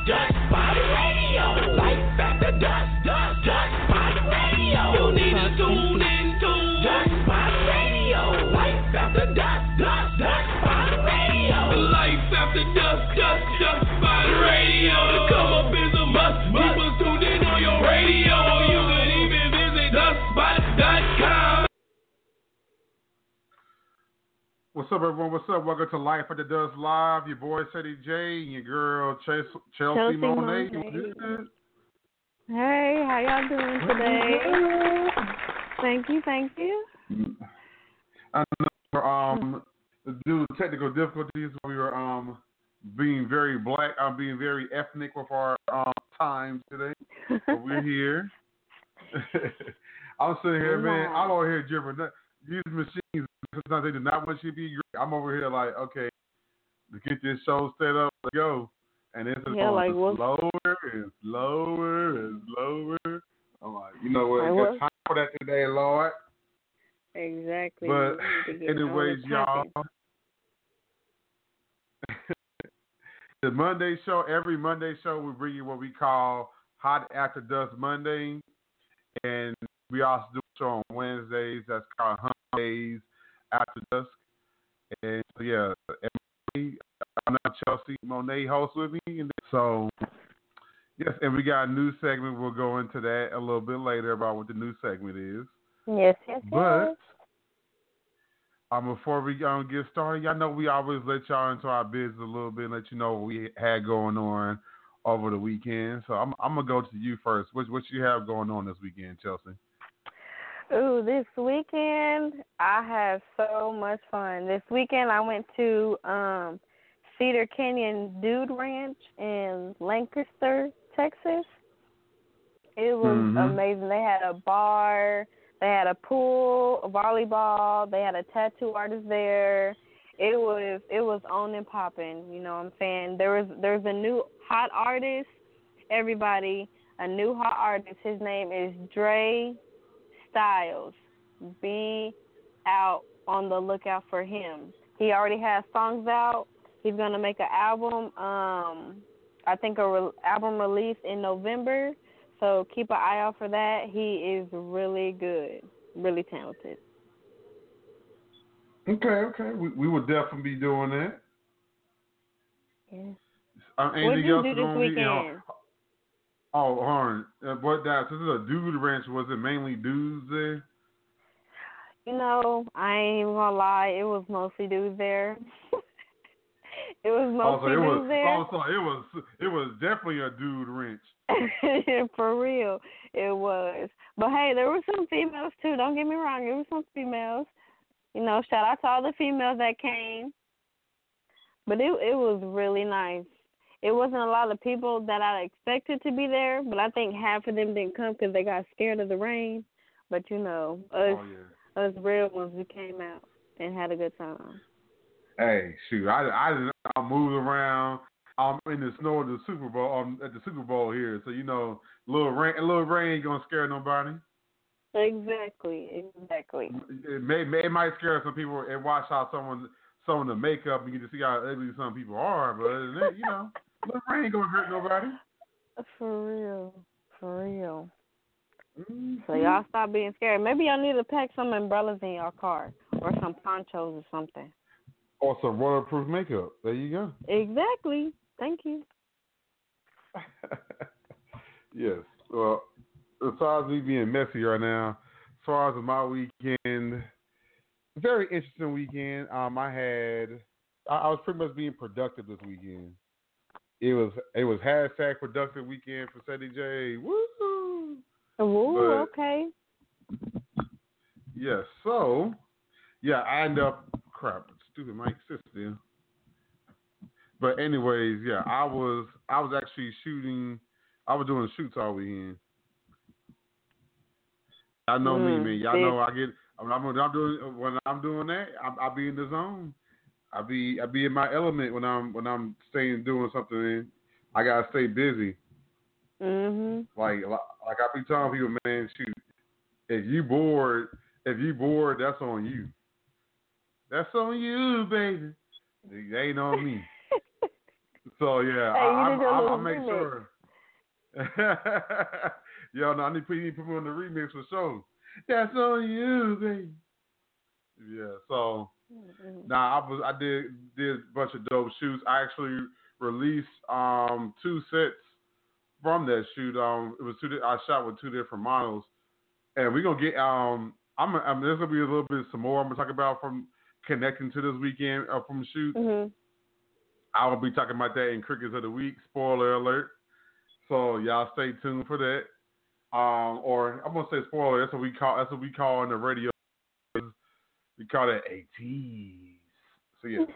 Dust Spot Radio. Life after dusk, Dust Spot Radio. You need to tune into Dust Spot Radio. Life after dusk, Dust Spot Radio. Life after dusk, Dust Spot Radio. Come up is a must. Keep us tuned in on your radio. You can even visit dustspot.com. What's up, everyone? What's up? Welcome to Life After Dusk Live. Your boy, Ceddy J, and your girl, Chelsea Monet. Hey, how y'all doing today? Thank you. I know, due to technical difficulties, we were being very black. I'm being very ethnic with our time today. But we're here. I'm sitting here, man. I'm over here dribbling. These machines, sometimes they do not want you to be great. I'm over here like, okay, to get this show set up, let's go. And it's just going slower and slower and slower. I'm like, you know what? Got time for that today, Lord. Exactly. But anyways, y'all, the Monday show, every Monday show, we bring you what we call Hot After Dusk Monday. And we also do a show on Wednesdays that's called Hump Days After Dusk. And so, yeah, I'm not Chelsea Monet host with me. And so, yes, and we got a new segment. We'll go into that a little bit later about what the new segment is. Yes. But before we get started, y'all know we always let y'all into our business a little bit and let you know what we had going on over the weekend. So I'm going to go to you first. What you have going on this weekend, Chelsea? Ooh, this weekend, I have so much fun. This weekend, I went to Cedar Canyon Dude Ranch in Lancaster, Texas. It was amazing. They had a bar, they had a pool, a volleyball, they had a tattoo artist there. It was on and popping, you know what I'm saying? There's a new hot artist, everybody, a new hot artist. His name is Dre Styles. Be out on the lookout for him. He already has songs out. He's going to make an album, I think album release in November. So keep an eye out for that. He is really good, really talented. Okay. We will definitely be doing that. Yeah. What did you do this weekend? Hold on. This is a dude ranch. Was it mainly dudes there? You know, I ain't even gonna lie. It was mostly dudes there. It was definitely a dude ranch. For real, it was. But hey, there were some females too. Don't get me wrong. There were some females. You know, shout out to all the females that came. But it was really nice. It wasn't a lot of people that I expected to be there, but I think half of them didn't come because they got scared of the rain. But, you know, us real ones, we came out and had a good time. Hey, shoot, I moved around. I'm in the snow at the Super Bowl here, so, you know, a little rain ain't going to scare nobody. Exactly. It might scare some people and watch how some of the makeup and you can see how ugly some people are, but other than that, you know, little rain ain't gonna hurt nobody. For real. Mm-hmm. So y'all stop being scared. Maybe y'all need to pack some umbrellas in your car or some ponchos or something. Or some waterproof makeup. There you go. Exactly. Thank you. Yes. Well, as far as me being messy right now, as far as my weekend, very interesting weekend. I was pretty much being productive this weekend. It was hashtag productive weekend for Ceddy J. Woo! Okay. Yeah, so I end up stupid mic sister. But anyways, yeah, I was actually shooting. I was doing shoots all weekend. Y'all know me, man. Y'all know I get. When I'm doing that, I'll be in the zone. I be in my element when I'm staying doing something. I gotta stay busy. Like I be telling people, man, shoot, if you bored, that's on you. That's on you, baby. It ain't on me. So yeah, Hey, you did your I little make remix. sure. Yo, no, I need to put me on the remix for sure. That's on you, baby. Yeah. So I did a bunch of dope shoots. I actually released 2 sets from that shoot. It was I shot with 2 different models, and we're gonna get there's gonna be a little bit some more I'm gonna talk about from connecting to this weekend from the shoot. Mm-hmm. I will be talking about that in Crickets of the Week. Spoiler alert. So y'all stay tuned for that. Or I'm gonna say spoiler. That's what we call in the radio. We call that a tease. So yeah.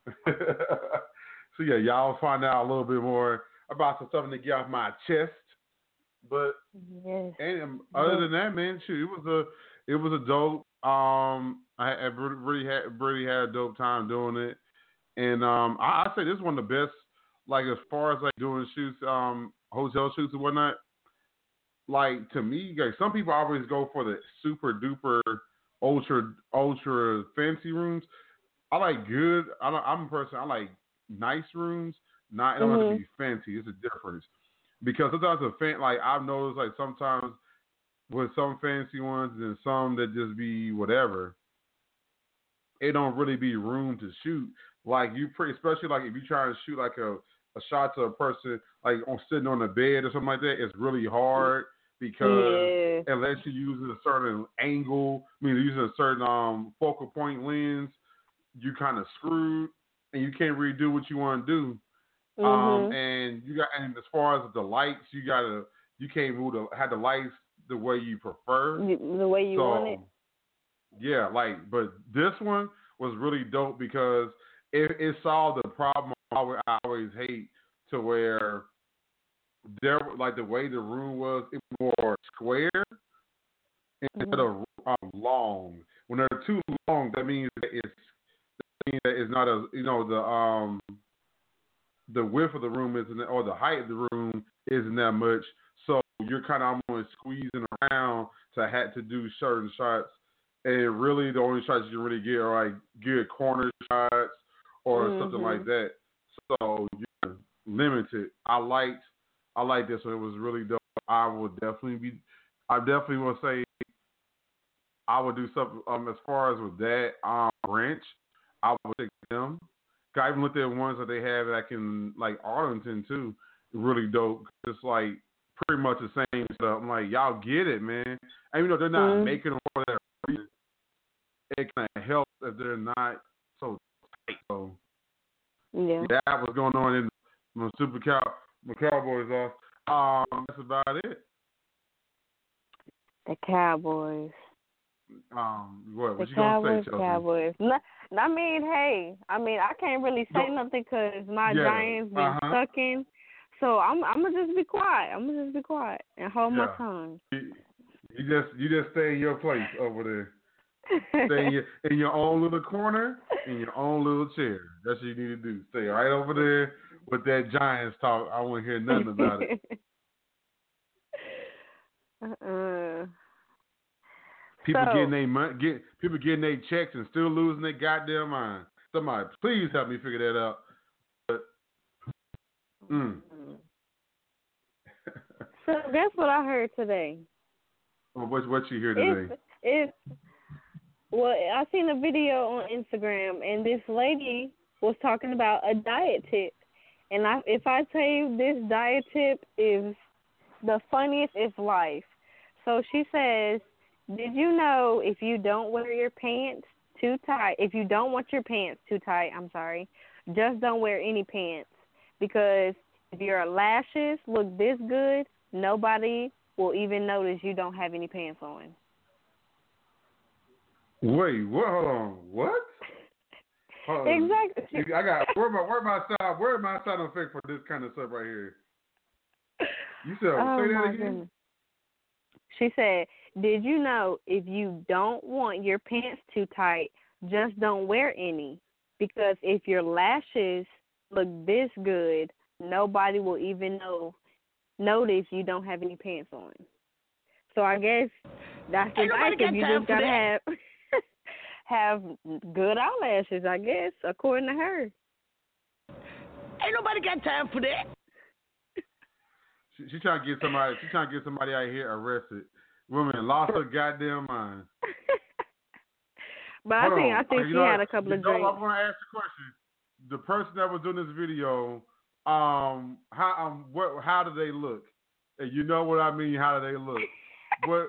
So yeah, y'all find out a little bit more about some stuff to get off my chest. But Yes. and other than that, man, shoot, it was a dope. I really had a dope time doing it. And I say this is one of the best, like as far as like doing shoots, hotel shoots and whatnot. Like to me, like some people always go for the super duper ultra fancy rooms. I like good. I'm a person. I like nice rooms. It don't have to be fancy. It's a difference because sometimes like I've noticed like sometimes with some fancy ones and some that just be whatever. It don't really be room to shoot. Like especially like if you try to shoot like a shot to a person like sitting on a bed or something like that, it's really hard because unless you're using a certain angle, using a certain focal point lens, you kind of screwed and you can't really do what you want to do. And as far as the lights, you can't have the lights the way you prefer, the way you want it. Yeah, but this one was really dope because it solved the problem I always hate to where the way the room was, it was more square instead of long. When they're too long, that means that it's not the width of the room isn't, or the height of the room isn't that much. So you're kind of almost squeezing around to do certain shots. And really, the only shots you can really get are like good corner shots or something like that. So you're limited. I like this one. It was really dope. I definitely will say I would do something as far as with that ranch. I would take them. I even looked at ones that they have that can like Arlington too. Really dope. It's like pretty much the same stuff. I'm like, y'all get it, man. And they're not making them for that reason. It kind of helps if they're not so tight. So that was going on in my Cowboys off. That's about it. The Cowboys. What you gonna say, Chelsea? Cowboys. No, I can't really say nothing because my Giants been sucking. So I'm gonna just be quiet. And hold my tongue. You just stay in your place over there. Stay in your own little corner, in your own little chair. That's what you need to do. Stay right over there with that Giants talk. I won't hear nothing about it. People getting their checks and still losing their goddamn mind. Somebody, please help me figure that out. But, So guess what I heard today? Well, what you hear today? I seen a video on Instagram, and this lady was talking about a diet tip. And if I tell you this diet tip is the funniest in life. So she says, did you know if you don't wear your pants too tight, if you don't want your pants too tight, just don't wear any pants. Because if your lashes look this good, nobody will even notice you don't have any pants on. Wait, what? Hold on. What? Hold on. Exactly. I got where my sound effect for this kind of stuff right here. You said say that again. Goodness. She said, did you know if you don't want your pants too tight, just don't wear any? Because if your lashes look this good, nobody will even notice you don't have any pants on. So I guess that's the advice. You just gotta have good eyelashes, I guess, according to her. Ain't nobody got time for that. She trying to get somebody. She trying to get somebody out here arrested. Woman lost her goddamn mind. But I think she had a couple of drinks. I want to ask the question. The person that was doing this video, how do they look? And you know what I mean? How do they look? What?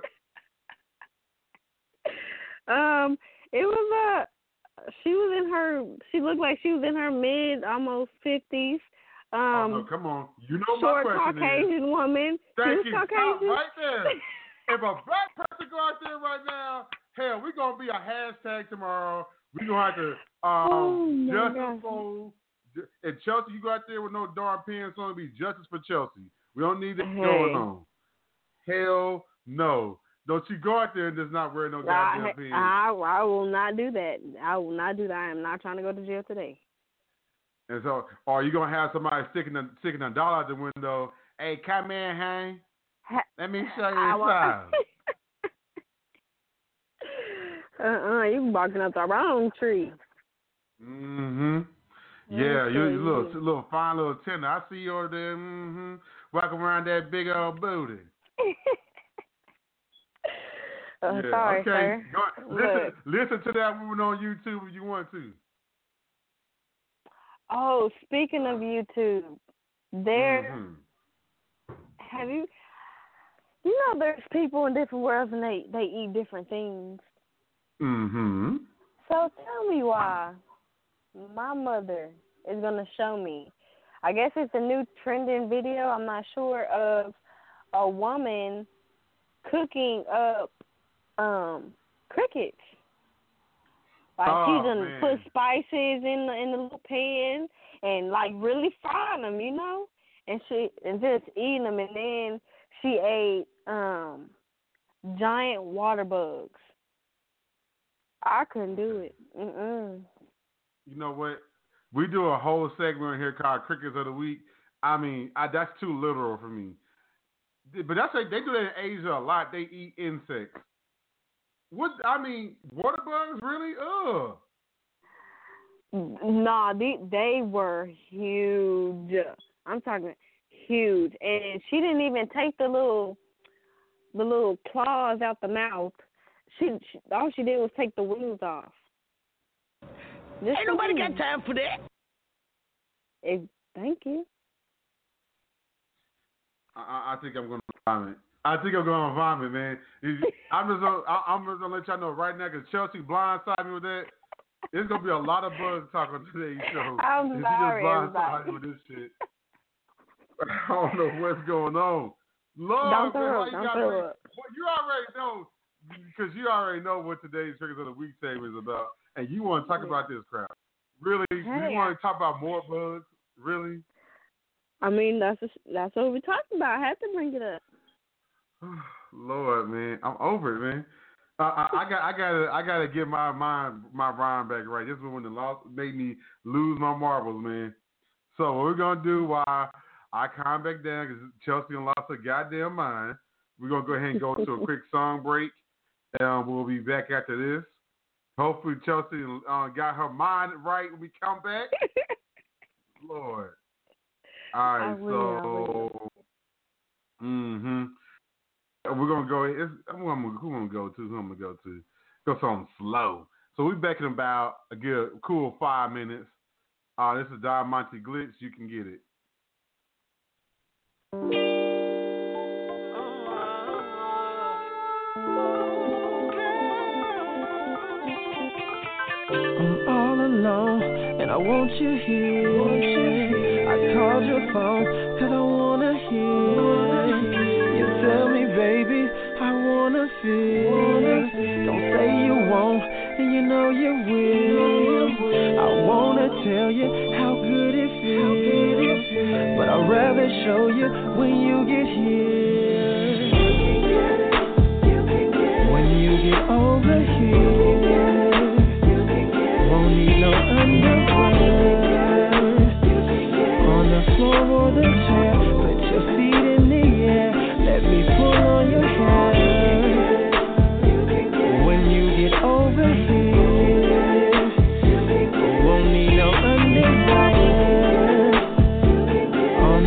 It was she looked like she was in her mid, almost 50s. No, come on. You know short my question Caucasian is. woman. Thank she you. was Caucasian. Stop right there. If a black person go out there right now, hell, we're going to be a hashtag tomorrow. We're going to have to justice for. And Chelsea, you go out there with no darn pants on, be justice for Chelsea. We don't need that going on. Hell no. Don't you go out there and just not wear no goddamn pants. I will not do that. I will not do that. I am not trying to go to jail today. And so, or you going to have somebody sticking a dollar out the window. Hey, come in, hang. Let me show you inside. You barking up the wrong tree. Mm-hmm. Yeah, you little fine little tender. I see you over there, walking around that big old booty. Yeah. Sorry, okay. sir. Listen to that woman on YouTube if you want to. Oh, speaking of YouTube, have you know there's people in different worlds and they eat different things. Mm-hmm. So tell me why my mother is going to show me, I guess it's a new trending video, I'm not sure, of a woman cooking up crickets. Like she's gonna put spices in the little pan and like really frying them, you know, and just eating them, and then she ate giant water bugs. I couldn't do it. You know what? We do a whole segment here called Crickets of the Week. I mean, that's too literal for me. But that's like they do that in Asia a lot. They eat insects. What? I mean, water bugs? Really? Ugh. Nah, they were huge. I'm talking huge. And she didn't even take the little claws out the mouth. She all she did was take the wings off. Ain't nobody got time for that. Thank you. I think I'm gonna vomit. Man. I'm just gonna let y'all know right now because Chelsea blindsided me with that. There's gonna be a lot of bugs talk on today's show. I'm sorry, blindsided me with this shit. I don't know what's going on. Lord, don't throw up. Well, you already know because you already know what today's Triggers of the Week segment is about, and you want to talk about this crap. Really? You want to talk about more bugs? Really? I mean, that's what we're talking about. I had to bring it up. Lord, man, I'm over it, man. I gotta get my rhyme back right. This is when the loss made me lose my marbles, man. So what we're gonna do while I calm back down because Chelsea lost her goddamn mind. We're gonna go ahead and go to a quick song break, and we'll be back after this. Hopefully Chelsea got her mind right when we come back. Lord. All right, so we're gonna go. Who I'm gonna go to? Go something slow. So we're back in about a good, cool 5 minutes. This is Diamante Glitch. You can get it. I'm all alone, and I want you here. I called your phone, cause I wanna hear. You tell me, baby, I wanna feel. Don't say you won't, and you know you will. I wanna tell you how good it feels, but I'd rather show you when you get here. When you get over here, won't need no underwear. On the floor or the chair, put your feet in the air. Let me pull on your hair. When you get over here, won't need no underwear.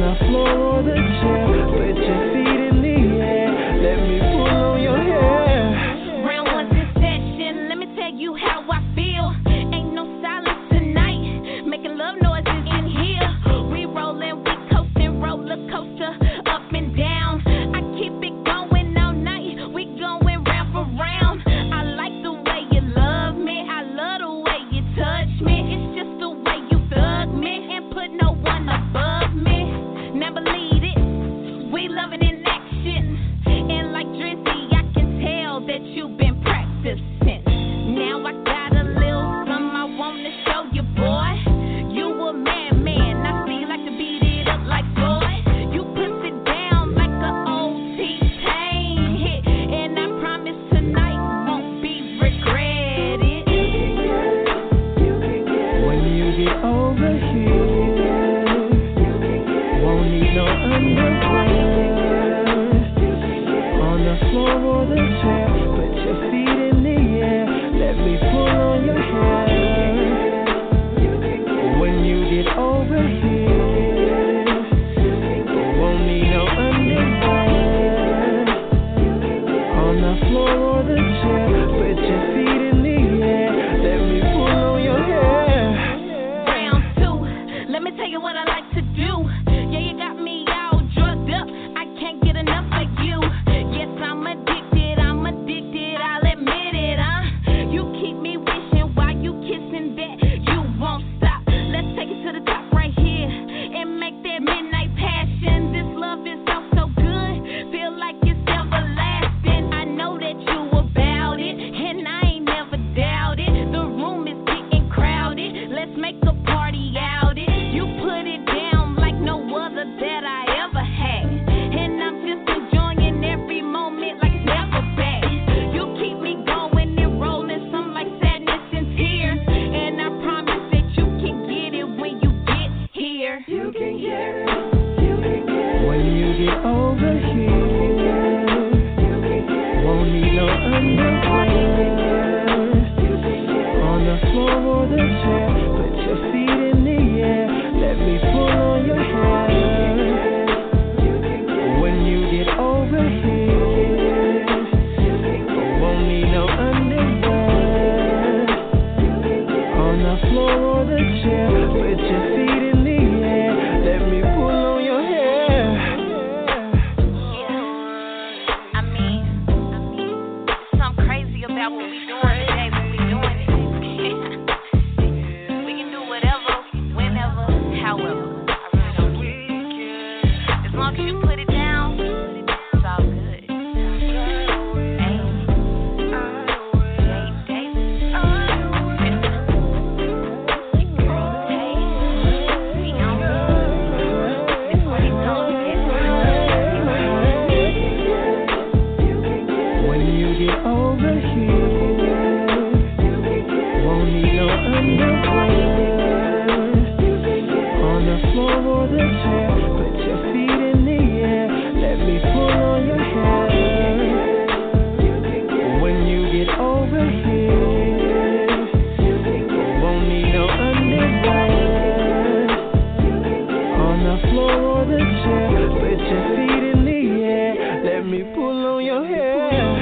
the floor or the chair. Put your feet in the air. Let me pull on your hair. Round one session, let me tell you how I feel. Ain't no silence tonight. Making love noises in here. We rollin', we coastin', roller coaster, up and down. I keep it going all night. We going round for round. I like the way you love me. I love the way you touch me. It's just the way you thug me and put no one above me. Now believe it, we loving in action. And like Drizzy, I can tell that you've been practicing. Now I got a little something I wanna show you, boy. You a madman, I see you like to beat it up like Floyd. You push it down like a old T-Pain hit. And I promise tonight won't be regretted. When you get over here, won't need no underwear. On the floor or the chair, put your feet in the air. Let me pull on your hair. When you get over here, won't need no underwear. On the floor or the chair, put your feet in the air. Let me pull on your hair. Round two, let me tell you what I like to do. Yeah, you got me all drugged up. I can't get enough of you. Yes, I'm addicted, I'll admit it, You keep me wishing while you kissing that you won't stop. Let's take it to the top right here and make that midnight passion. This love is so good, feel like it's everlasting. I know that you about it, and I ain't never doubted. The room is getting crowded, let's make a party out it. You put it down like no other that I ever had, and I'm just enjoying every moment like it's never back. You keep me going and rolling, some like sadness and tears, and I promise that you can get it when you get here. You can get it. When you get over here, won't need no underwear. On the floor or the chair, put your feet in the air. Let me pull on your hair. When you get over here, won't need no underwear. On the floor or the chair, put your feet in the air. Let me pull on your hair. Yeah, I mean, something crazy about what we doing today when we doing it. We can do whatever, whenever, however. I really don't care. As long as you put it down, it's all good. Hey, Dave Davis. Hey, we on this what he told me. When you get over here, won't need no underwear. On the floor or the chair, put your feet in the air. Let me pull on your hair. When you get over here, won't need no underwear. On the floor or the chair, put your feet in the air. Let me pull on your hair.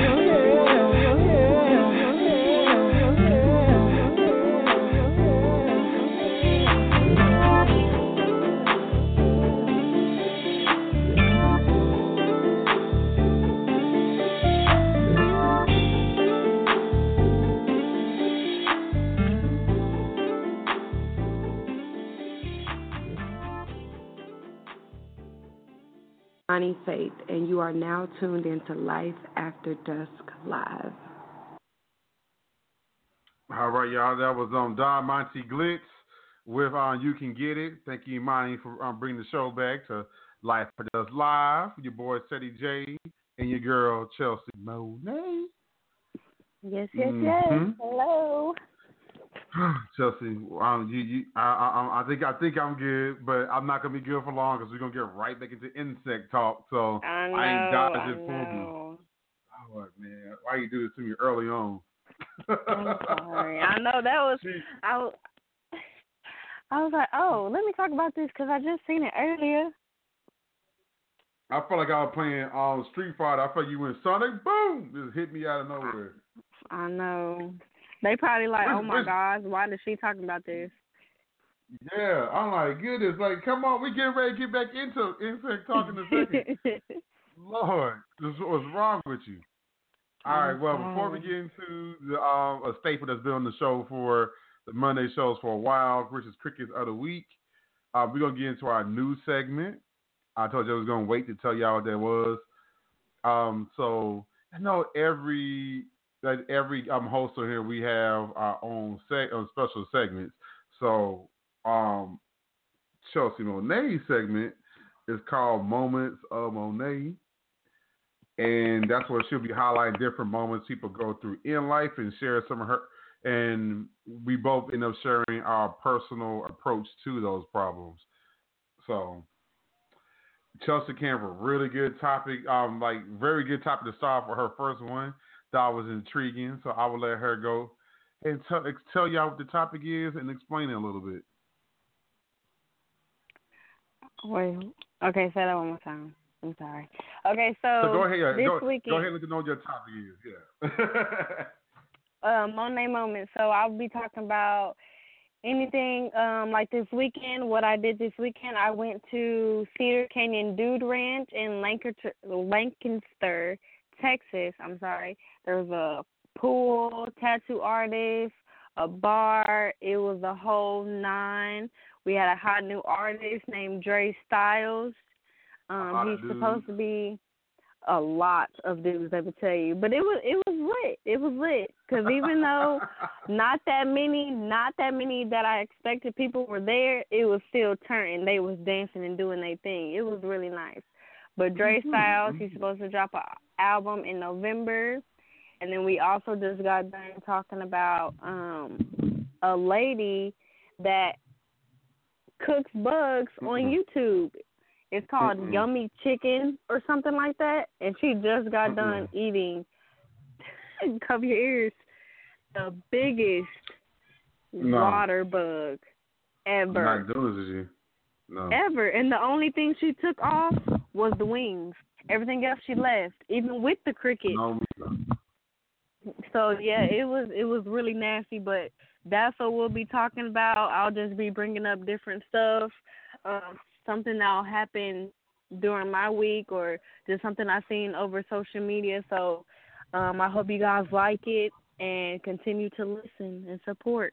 Bonnie Faith, and you are now tuned into Life After Dusk Live. All right, y'all. That was Don Monty Glitz with You Can Get It. Thank you, Imani, for bringing the show back to Life After Dusk Live. Your boy, Teddy J, and your girl, Chelsea Monet. Yes, yes. Hello. Chelsea, I think I'm good, but I'm not gonna be good for long because we're gonna get right back into insect talk. So I ain't dodging know. for me. Oh man, why you do this to me early on? I'm sorry. I know that was. I was like, oh, let me talk about this because I just seen it earlier. I felt like I was playing Street Fighter. I felt like you went Sonic, boom, just hit me out of nowhere. I know. They probably like, oh my gosh, why is she talking about this? Yeah, I'm like, goodness, like, come on, we getting ready to get back into talking in a second. Lord, what's wrong with you? All right, well, before we get into the, a staple that's been on the show for the Monday shows for a while, which is Crickets of the Week, we're going to get into our new segment. I told you I was going to wait to tell y'all what that was. So I know every host on here, we have our own special segments. So Chelsea Monet's segment is called Moments of Monet. And that's where she'll be highlighting different moments people go through in life and share some of her. And we both end up sharing our personal approach to those problems. So Chelsea came for a really good topic, very good topic to start for her first one. That was intriguing. So I will let her go and tell y'all what the topic is and explain it a little bit. Wait, okay, say that one more time. I'm sorry. Okay, so go ahead. This go weekend, ahead and let them know what your topic is. Yeah. Monet moment. So I'll be talking about anything like this weekend. What I did this weekend, I went to Cedar Canyon Dude Ranch in Lancaster, Texas. I'm sorry. There was a pool, tattoo artist, a bar. It was a whole 9. We had a hot new artist named Dre Styles. He's supposed to be a lot of dudes, I would tell you, but it was lit. It was lit because even though not that many that I expected people were there, it was still turning. They was dancing and doing their thing. It was really nice. But Dre Styles, he's supposed to drop an album in November, and then we also just got done talking about a lady that cooks bugs on YouTube. It's called Yummy Chicken or something like that. And she just got done eating, cover your ears, the biggest water bug ever. Not doing this, is she? No. Ever. And the only thing she took off was the wings. Everything else she left, even with the cricket. No. So, yeah, it was really nasty, but that's what we'll be talking about. I'll just be bringing up different stuff. Something that'll happen during my week or just something I've seen over social media. So I hope you guys like it and continue to listen and support.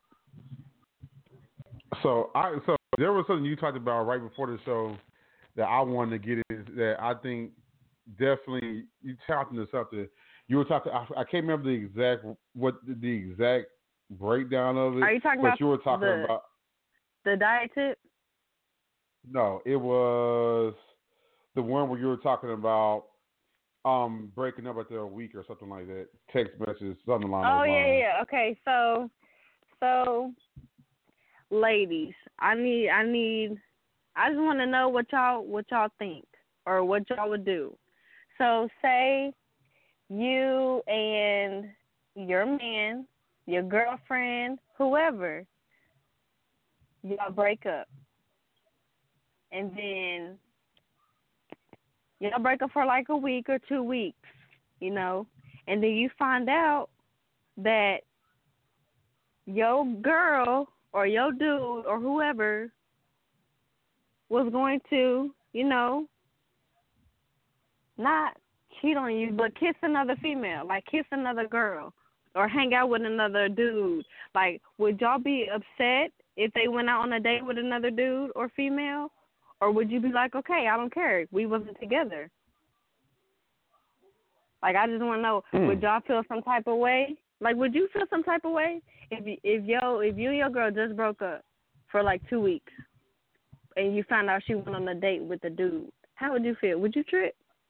So there was something you talked about right before the show that I wanted to get is that I think definitely you tapped into something. You were talking. I can't remember the exact breakdown of it. Are you talking but about you were talking about the diet tip? No, it was the one where you were talking about breaking up after a week or something like that. Text messages, something along those lines. Yeah. Okay, so ladies, I just want to know what y'all think or what y'all would do. So say you and your man, your girlfriend, whoever, y'all break up. And then y'all break up for like a week or 2 weeks, and then you find out that your girl or your dude or whoever was going to, not cheat on you, but kiss another female, like kiss another girl or hang out with another dude. Like, would y'all be upset if they went out on a date with another dude or female? Or would you be like, okay, I don't care, we wasn't together? Like, I just want to know, would y'all feel some type of way? Like, would you feel some type of way if you and your girl just broke up for like 2 weeks and you found out she went on a date with a dude? How would you feel? Would you trip?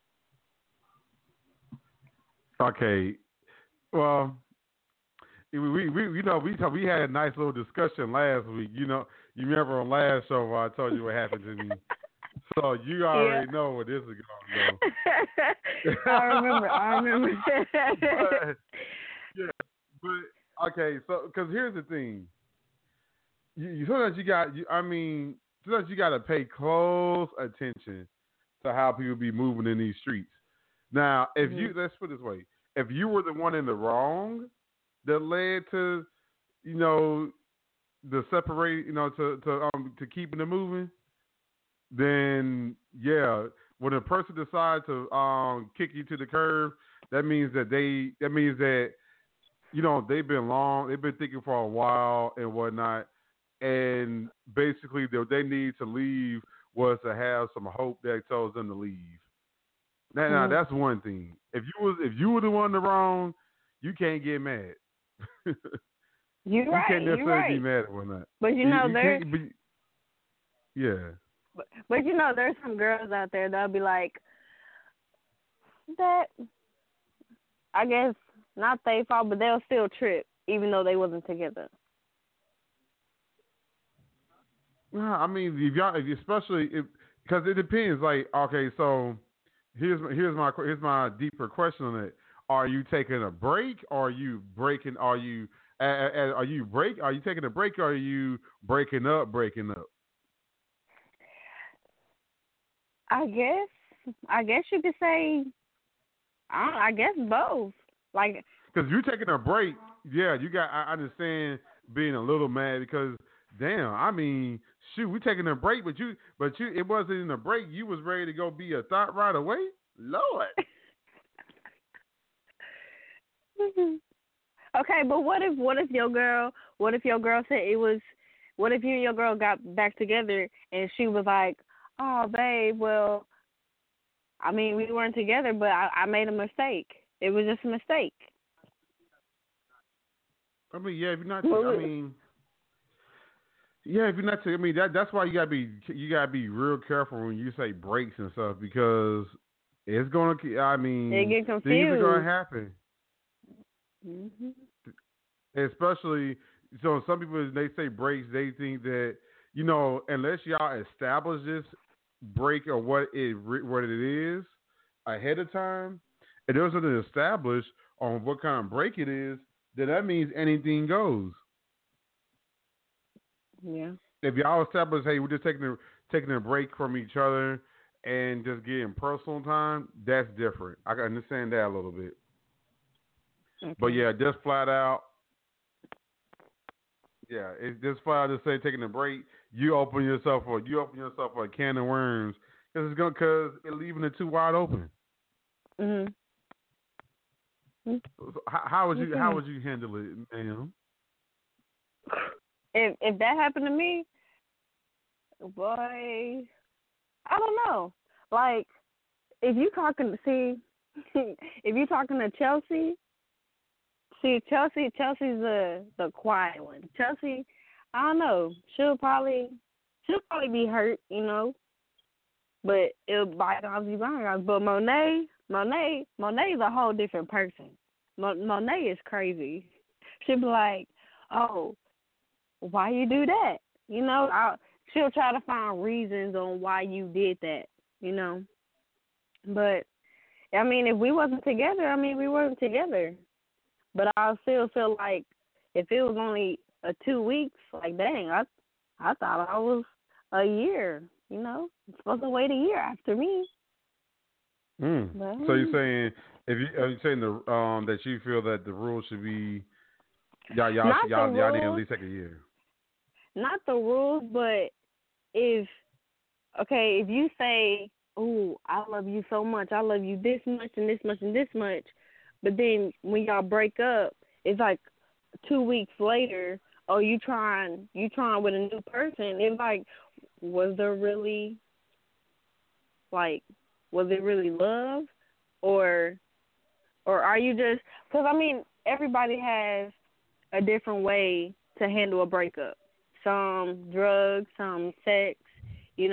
Okay, well, we had a nice little discussion last week. You remember on last show where I told you what happened to me. So you already know where this is going to go. I remember. but okay. So because here's the thing, sometimes you got to pay close attention to how people be moving in these streets. Now, if Mm-hmm. you let's put it this way, if you were the one in the wrong that led to, the separate, to keeping it moving, then yeah, when a person decides to kick you to the curb, that means that they've been thinking for a while and whatnot, and basically they need to leave was to have some hope that tells them to leave. Now that's one thing. If you were the one in the wrong, you can't get mad. You're You right. can't You're necessarily be right. mad at one that. But you know, there's can't be, yeah. but you know, there's some girls out there that'll be like that. I guess not their fault, but they'll still trip even though they wasn't together. No, I mean, especially because it depends. Like, okay, so here's my deeper question on it. Are you taking a break? Or are you breaking? Are you taking a break? Or are you breaking up? I guess you could say. I guess both. Like, because you're taking a break. Yeah, I understand being a little mad because damn, I mean, shoot, we taking a break, but it wasn't in a break. You was ready to go be a thought right away. Lord. okay, but what if your girl said it was? What if you and your girl got back together and she was like, "Oh, babe, well, I mean, we weren't together, but I made a mistake. It was just a mistake." I mean, yeah, if you're not, I mean, yeah, if you're not, I mean, that's why you gotta be real careful when you say breaks and stuff because it's gonna, I mean, they get confused. Things are gonna happen. Mm-hmm. Especially, so some people, they say breaks, they think that, unless y'all establish this break or what it is ahead of time, and there's nothing established on what kind of break it is, then that means anything goes. Yeah. If y'all establish, hey, we're just taking a break from each other and just getting personal time, that's different. I can understand that a little bit. Okay. But yeah, just flat out. Yeah, it's just flat out to say taking a break. You open yourself a can of worms because it's leaving it too wide open. Mhm. So how would you handle it, ma'am? If that happened to me, boy, I don't know. Like, if you talking to Chelsea. See, Chelsea's the quiet one. Chelsea, I don't know. She'll probably be hurt, but it'll bygones be bygones. But Monet's a whole different person. Monet is crazy. She'll be like, "Oh, why you do that?" She'll try to find reasons on why you did that. But I mean, if we wasn't together, we weren't together. But I still feel like if it was only 2 weeks, like, dang, I thought I was a year, You're supposed to wait a year after me. But, so you're saying are you saying that you feel that the rule should be y'all need to at least take a year? Not the rules, but if you say, "Oh, I love you so much. I love you this much and this much and this much," but then when y'all break up, it's like 2 weeks later, oh, you trying with a new person. It's like, was it really love, or are you just? Because everybody has a different way to handle a breakup. Some drugs, some sex. You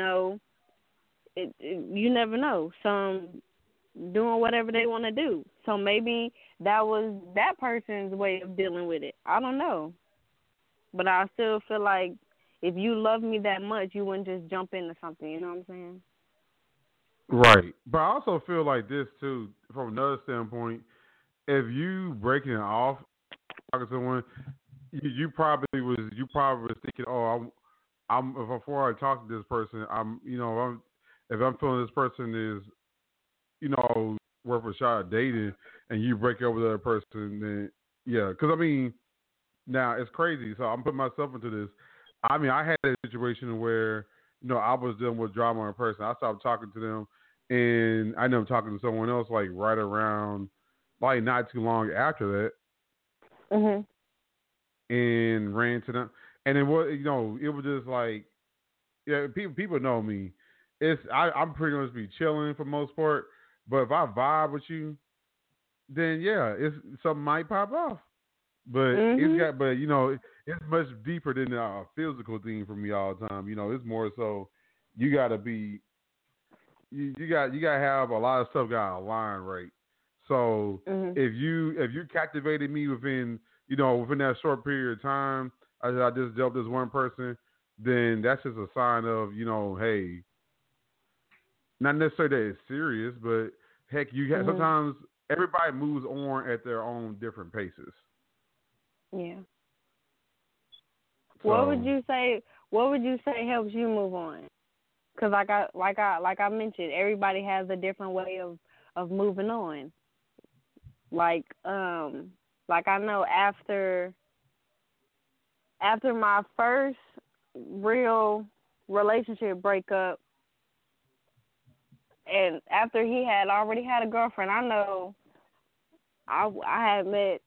never know. Some doing whatever they want to do. So maybe that was that person's way of dealing with it. I don't know. But I still feel like if you love me that much, you wouldn't just jump into something. You know what I'm saying? Right. But I also feel like this, too, from another standpoint. If you breaking it off, talking to someone, you probably was thinking, oh, I'm before I talk to this person, if I'm feeling this person is, worth a shot at dating, and you break up with the other person, then yeah, because I mean, now it's crazy. So I'm putting myself into this. I mean, I had a situation where I was dealing with drama in a person. I stopped talking to them, and I ended up talking to someone else like right around, like not too long after that, and ran to them. And then it was just like, yeah, people know me. I'm pretty much be chilling for the most part. But if I vibe with you, then yeah, something might pop off. But it's much deeper than a physical thing for me all the time. It's more so you gotta be you gotta have a lot of stuff gotta align right. So if you captivated me within that short period of time, I just dealt this one person, then that's just a sign of hey, not necessarily that it's serious, but heck, sometimes everybody moves on at their own different paces. Yeah. So, What would you say helps you move on? Because like I mentioned, everybody has a different way of moving on. Like I know after my first real relationship breakup, and after he had already had a girlfriend, I know I had met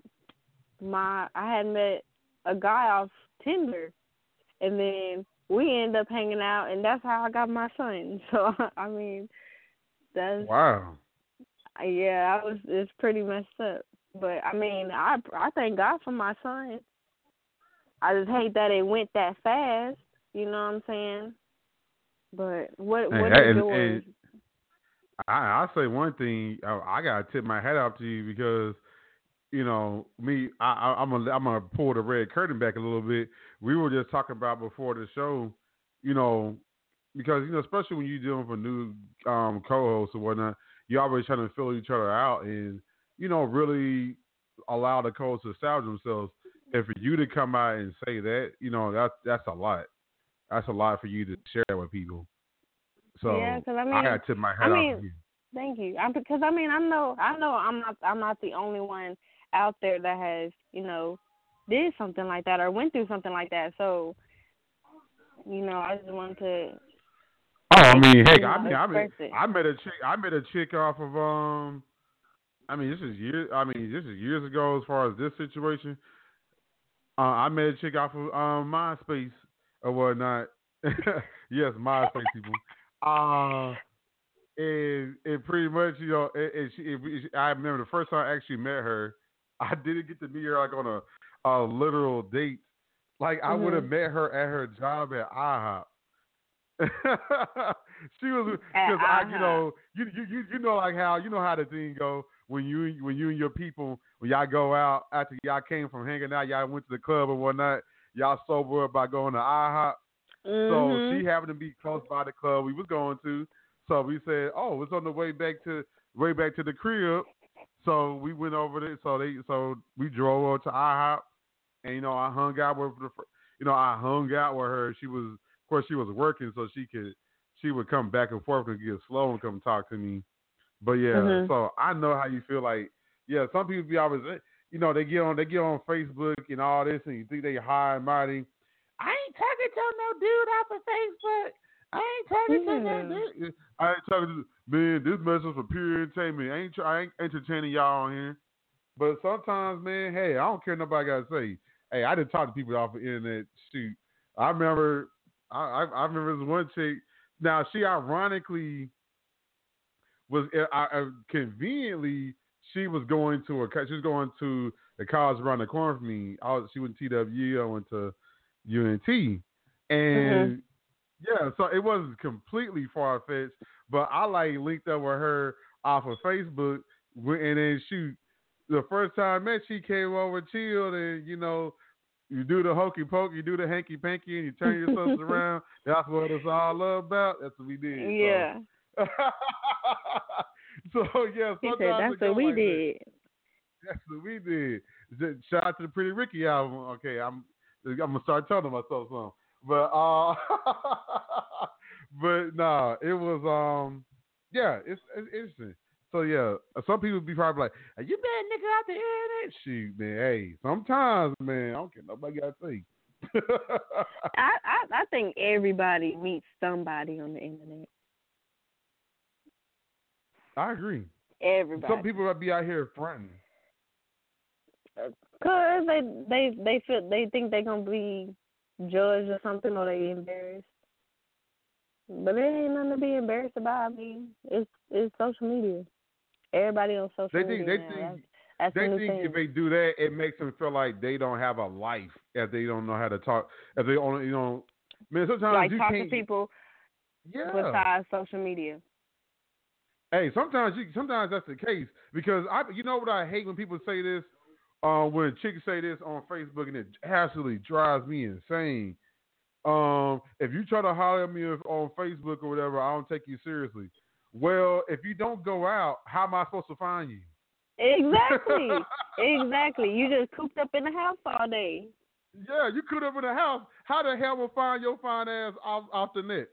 a guy off Tinder, and then we ended up hanging out, and that's how I got my son. So I mean, that's wow. Yeah, it's pretty messed up. But I mean, I thank God for my son. I just hate that it went that fast. You know what I'm saying? But what is yours? I'll say one thing. I gotta tip my hat off to you because me. I'm gonna pull the red curtain back a little bit. We were just talking about before the show, because especially when you're dealing with a new co-host or whatnot, you're always trying to fill each other out and really allow the co-hosts to establish themselves. And for you to come out and say that, that's a lot. That's a lot for you to share with people. So yeah, because I gotta tip my hat off to you. Thank you. Because I know I'm not the only one out there that has did something like that or went through something like that. So I just wanted to. Oh, I mean, heck, I met a chick off of this is years ago as far as this situation. I met a chick off of MySpace or whatnot. Yes, MySpace people. And pretty much, I remember the first time I actually met her, I didn't get to meet her like on a literal date. Like I would have met her at her job at IHOP. She was because like how the thing go when you and your people when y'all go out after y'all came from hanging out, y'all went to the club and whatnot, y'all sober up by going to IHOP. So she happened to be close by the club we was going to. So we said, "Oh, it's on the way back to the crib." So we went over there. So we drove over to IHOP, and I hung out with her. She was, of course, she was working, so she would come back and forth and get slow and come talk to me. But yeah, so I know how you feel. Like, yeah, some people be always, they get on Facebook and all this, and you think they high and mighty. I ain't talking to no dude off of Facebook. I ain't talking to no dude. I ain't talking to man. This message for pure entertainment. I ain't entertaining y'all on here. But sometimes, man, hey, I don't care what nobody got to say. Hey, I didn't talk to people off the internet. Shoot, I remember this one chick. Now she ironically was conveniently she was going to the college around the corner from me. She went to TWU. I went to UNT, and yeah, so it wasn't completely far fetched. But I linked up with her off of Facebook, and then the first time I met, she came over, chilled, and you do the hokey poke, you do the hanky panky, and you turn yourself around. That's what it's all about. That's what we did. Yeah. So yeah, he said that's what we did. That's what we did. Shout out to the Pretty Ricky album. Okay, I'm gonna start telling myself something. But But nah, it was yeah, it's interesting. So yeah, some people be probably like, "Are you bad nigga out the internet?" Shoot, man. Hey, sometimes, man, I don't care. Nobody got to say. I think everybody meets somebody on the internet. I agree. Everybody. Some people might be out here fronting. Cause they feel they think they're gonna be judged or something, or they embarrassed. But it ain't nothing to be embarrassed about. I mean, it's social media. Everybody on social media. That's they the new think thing. if they do that, it makes them feel like they don't have a life, if they don't know how to talk, if they only, man, sometimes like you talk can't. to people besides social media. Hey, sometimes that's the case, because you know what I hate when people say this, when chicks say this on Facebook, and it absolutely drives me insane. If you try to holler at me on Facebook or whatever, I don't take you seriously. Well, if you don't go out, how am I supposed to find you? Exactly. Exactly. You just cooped up in the house all day. Yeah, you cooped up in the house. How the hell will find your fine ass off the net?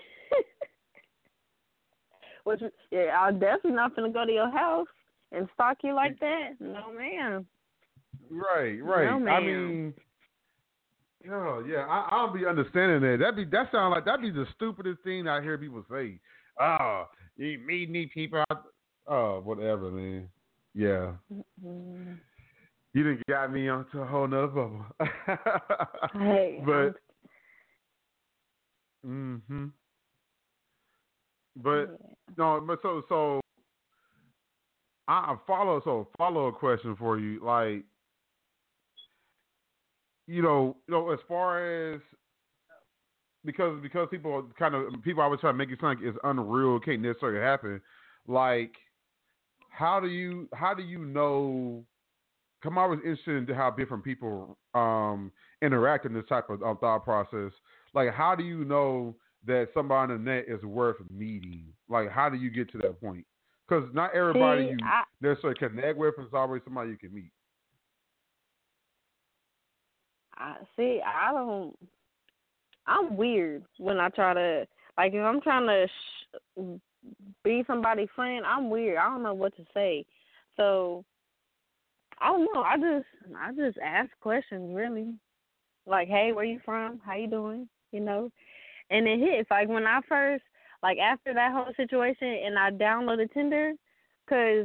I'm definitely not gonna go to your house and stalk you like that. No, ma'am. Right. No, ma'am. I mean, yeah, I'll be understanding that. That sound like that'd be the stupidest thing I hear people say. Oh, you meet people out. Oh, whatever, man. Yeah. Mm-hmm. You done got me onto a whole nother bubble. Hey. But. Mm-hmm. But no, but so I follow a question for you, like, as far as because people I was trying to make it sound like it's unreal, it can't necessarily happen. Like, how do you know? I'm always interested into how different people interact in this type of thought process. Like, how do you know that somebody on the net is worth meeting? Like, how do you get to that point? Because not everybody necessarily connect with is always somebody you can meet. I'm weird when I try to, like, if I'm trying to be somebody's friend, I'm weird. I don't know what to say. So, I don't know. I just ask questions, really. Like, hey, where you from? How you doing? And it hits. Like, when I first, like, after that whole situation and I downloaded Tinder, because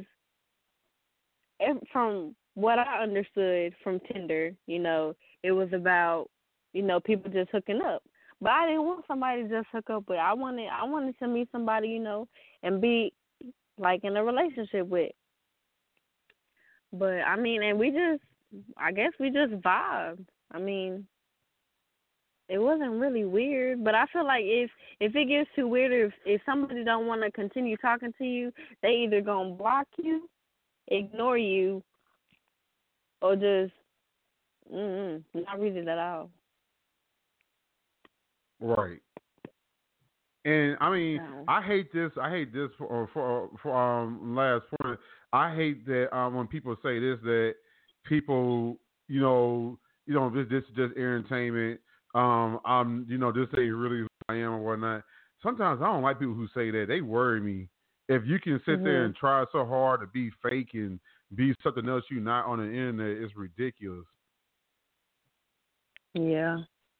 from what I understood from Tinder, it was about, people just hooking up. But I didn't want somebody to just hook up with. I wanted to meet somebody, and be, like, in a relationship with. But, I mean, and I guess we just vibed. I mean, it wasn't really weird, but I feel like if it gets too weird, if somebody don't want to continue talking to you, they either gonna block you, ignore you, or just not read it at all. Right. And I mean, I hate this for last point. I hate that when people say this, that people, this is just entertainment. This ain't really who I am or whatnot. Sometimes I don't like people who say that. They worry me. If you can sit there and try so hard to be fake and be something else you're not on the internet, it's ridiculous. Yeah.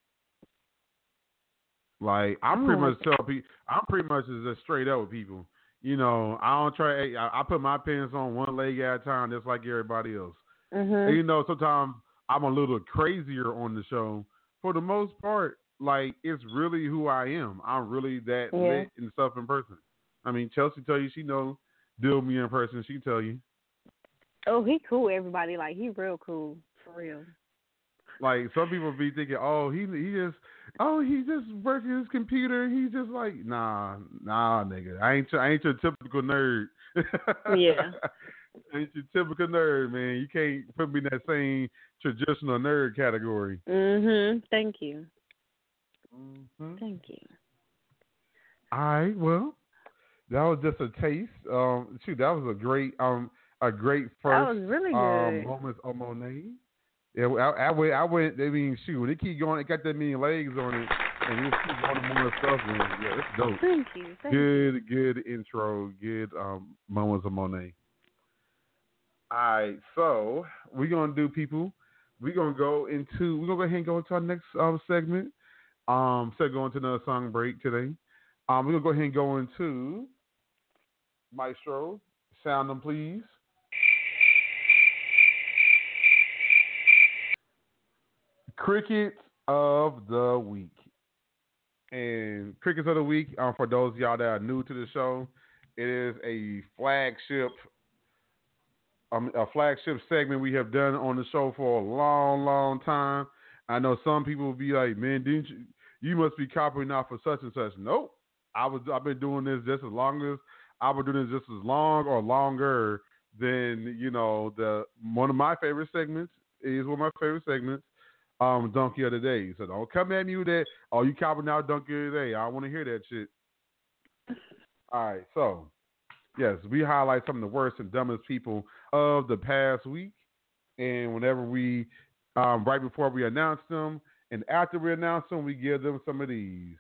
Like, I pretty much tell people, I'm pretty much just straight up with people. I don't try. I put my pants on one leg at a time, just like everybody else. Mm-hmm. And, sometimes I'm a little crazier on the show. For the most part, like, it's really who I am. I'm really that lit and stuff in person. I mean, Chelsea tell you she know, deal with me in person. She tell you. Oh, he cool. Everybody, like, he real cool for real. Like, some people be thinking, oh, he just working his computer. He's just like, nah, nigga. I ain't your typical nerd. Yeah. Ain't your typical nerd, man. You can't put me in that same traditional nerd category. Thank you. Thank you. All right. Well, that was just a taste. That was a great first. That was really good. Moments of Monet. Yeah, I went. I mean, shoot, when it keep going, it got that many legs on it. And we'll keep on more stuff. And yeah, it's dope. Thank you. Good intro. Good moments of Monet. All right, so we're gonna do people. We're gonna go ahead and go into our next segment. So going to another song break today. We're gonna go ahead and go into Maestro. Sound them, please. Crickets of the Week. And Crickets of the Week, for those of y'all that are new to the show, it is a flagship segment we have done on the show for a long, long time. I know some people will be like, man, didn't you must be copying off of such and such. Nope. I've been doing this just as long as I've been doing this just as long or longer than, one of my favorite segments is one of my favorite segments, Donkey of the Day. So don't come at me with that, you copying out Donkey of the Day. I don't want to hear that shit. All right, so yes, we highlight some of the worst and dumbest people of the past week. And whenever we, right before we announce them and after we announce them, we give them some of these.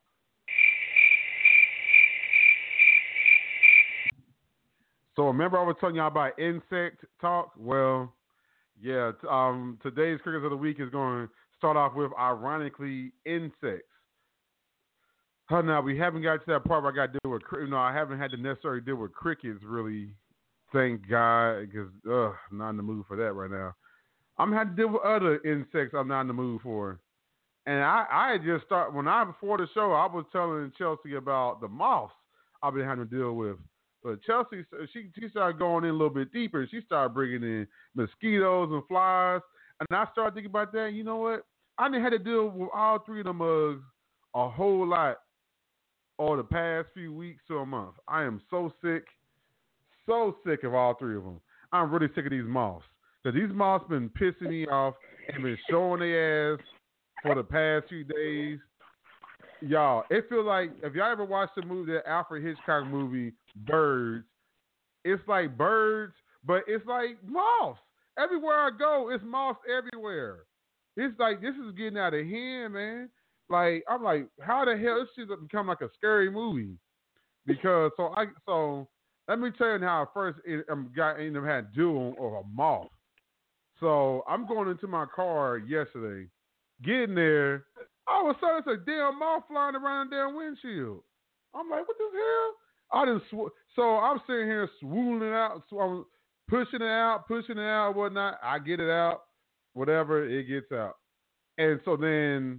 So remember I was telling y'all about insect talk? Well, yeah, today's Crickets of the Week is going to start off with, ironically, insects. Now, we haven't got to that part where I got to deal with, I haven't had to necessarily deal with crickets, really, thank God, because, I'm not in the mood for that right now. I'm having to deal with other insects I'm not in the mood for. And I just before the show, I was telling Chelsea about the moths I've been having to deal with. But Chelsea, she started going in a little bit deeper. She started bringing in mosquitoes and flies. And I started thinking about that. You know what? I didn't have to deal with all three of them mugs a whole lot over the past few weeks to a month. I am so sick of all three of them. I'm really sick of these moths. Because these moths been pissing me off and been showing their ass for the past few days. Y'all, it feels like, if y'all ever watched the Alfred Hitchcock movie, Birds, it's like birds, but it's like moths. Everywhere I go, it's moths everywhere. It's like, this is getting out of hand, man. Like, I'm like, how the hell this shit become like a scary movie? Because, so let me tell you how I first got in them had duel of a moth. So I'm going into my car yesterday, getting there. All of a sudden, it's a damn moth flying around the damn windshield. I'm like, what the hell? So I'm sitting here swooning it out. So I'm pushing it out, whatnot. I get it out, whatever, it gets out. And so then,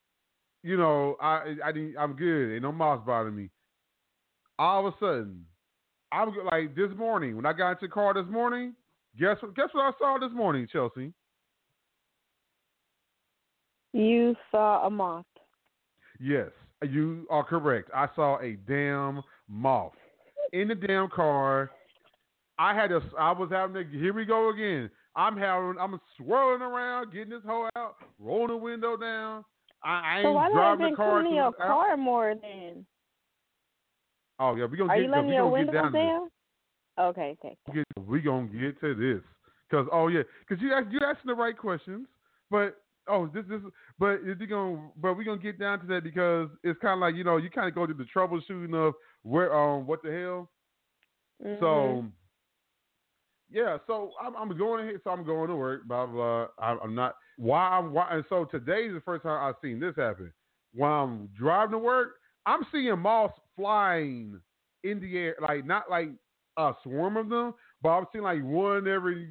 I'm good. Ain't no moths bothering me. All of a sudden, I'm like this morning, when I got into the car this morning, guess what I saw this morning, Chelsea? You saw a moth. Yes, you are correct. I saw a damn moth in the damn car. Here we go again. I'm swirling around, getting this hoe out, rolling the window down. I ain't so why driving the car. So why do you been cooling your car more then? Oh yeah, Are you letting your windows down? Okay. We're going to get to this. Because you're asking the right questions. But, we're going to get down to that because it's kind of like, you kind of go through the troubleshooting of what the hell. Mm-hmm. So, yeah, so I'm going ahead. So I'm going to work, blah, blah, blah. I'm not. Why? And so today is the first time I've seen this happen. While I'm driving to work, I'm seeing moths flying in the air, like not like a swarm of them, but I'm seeing like one every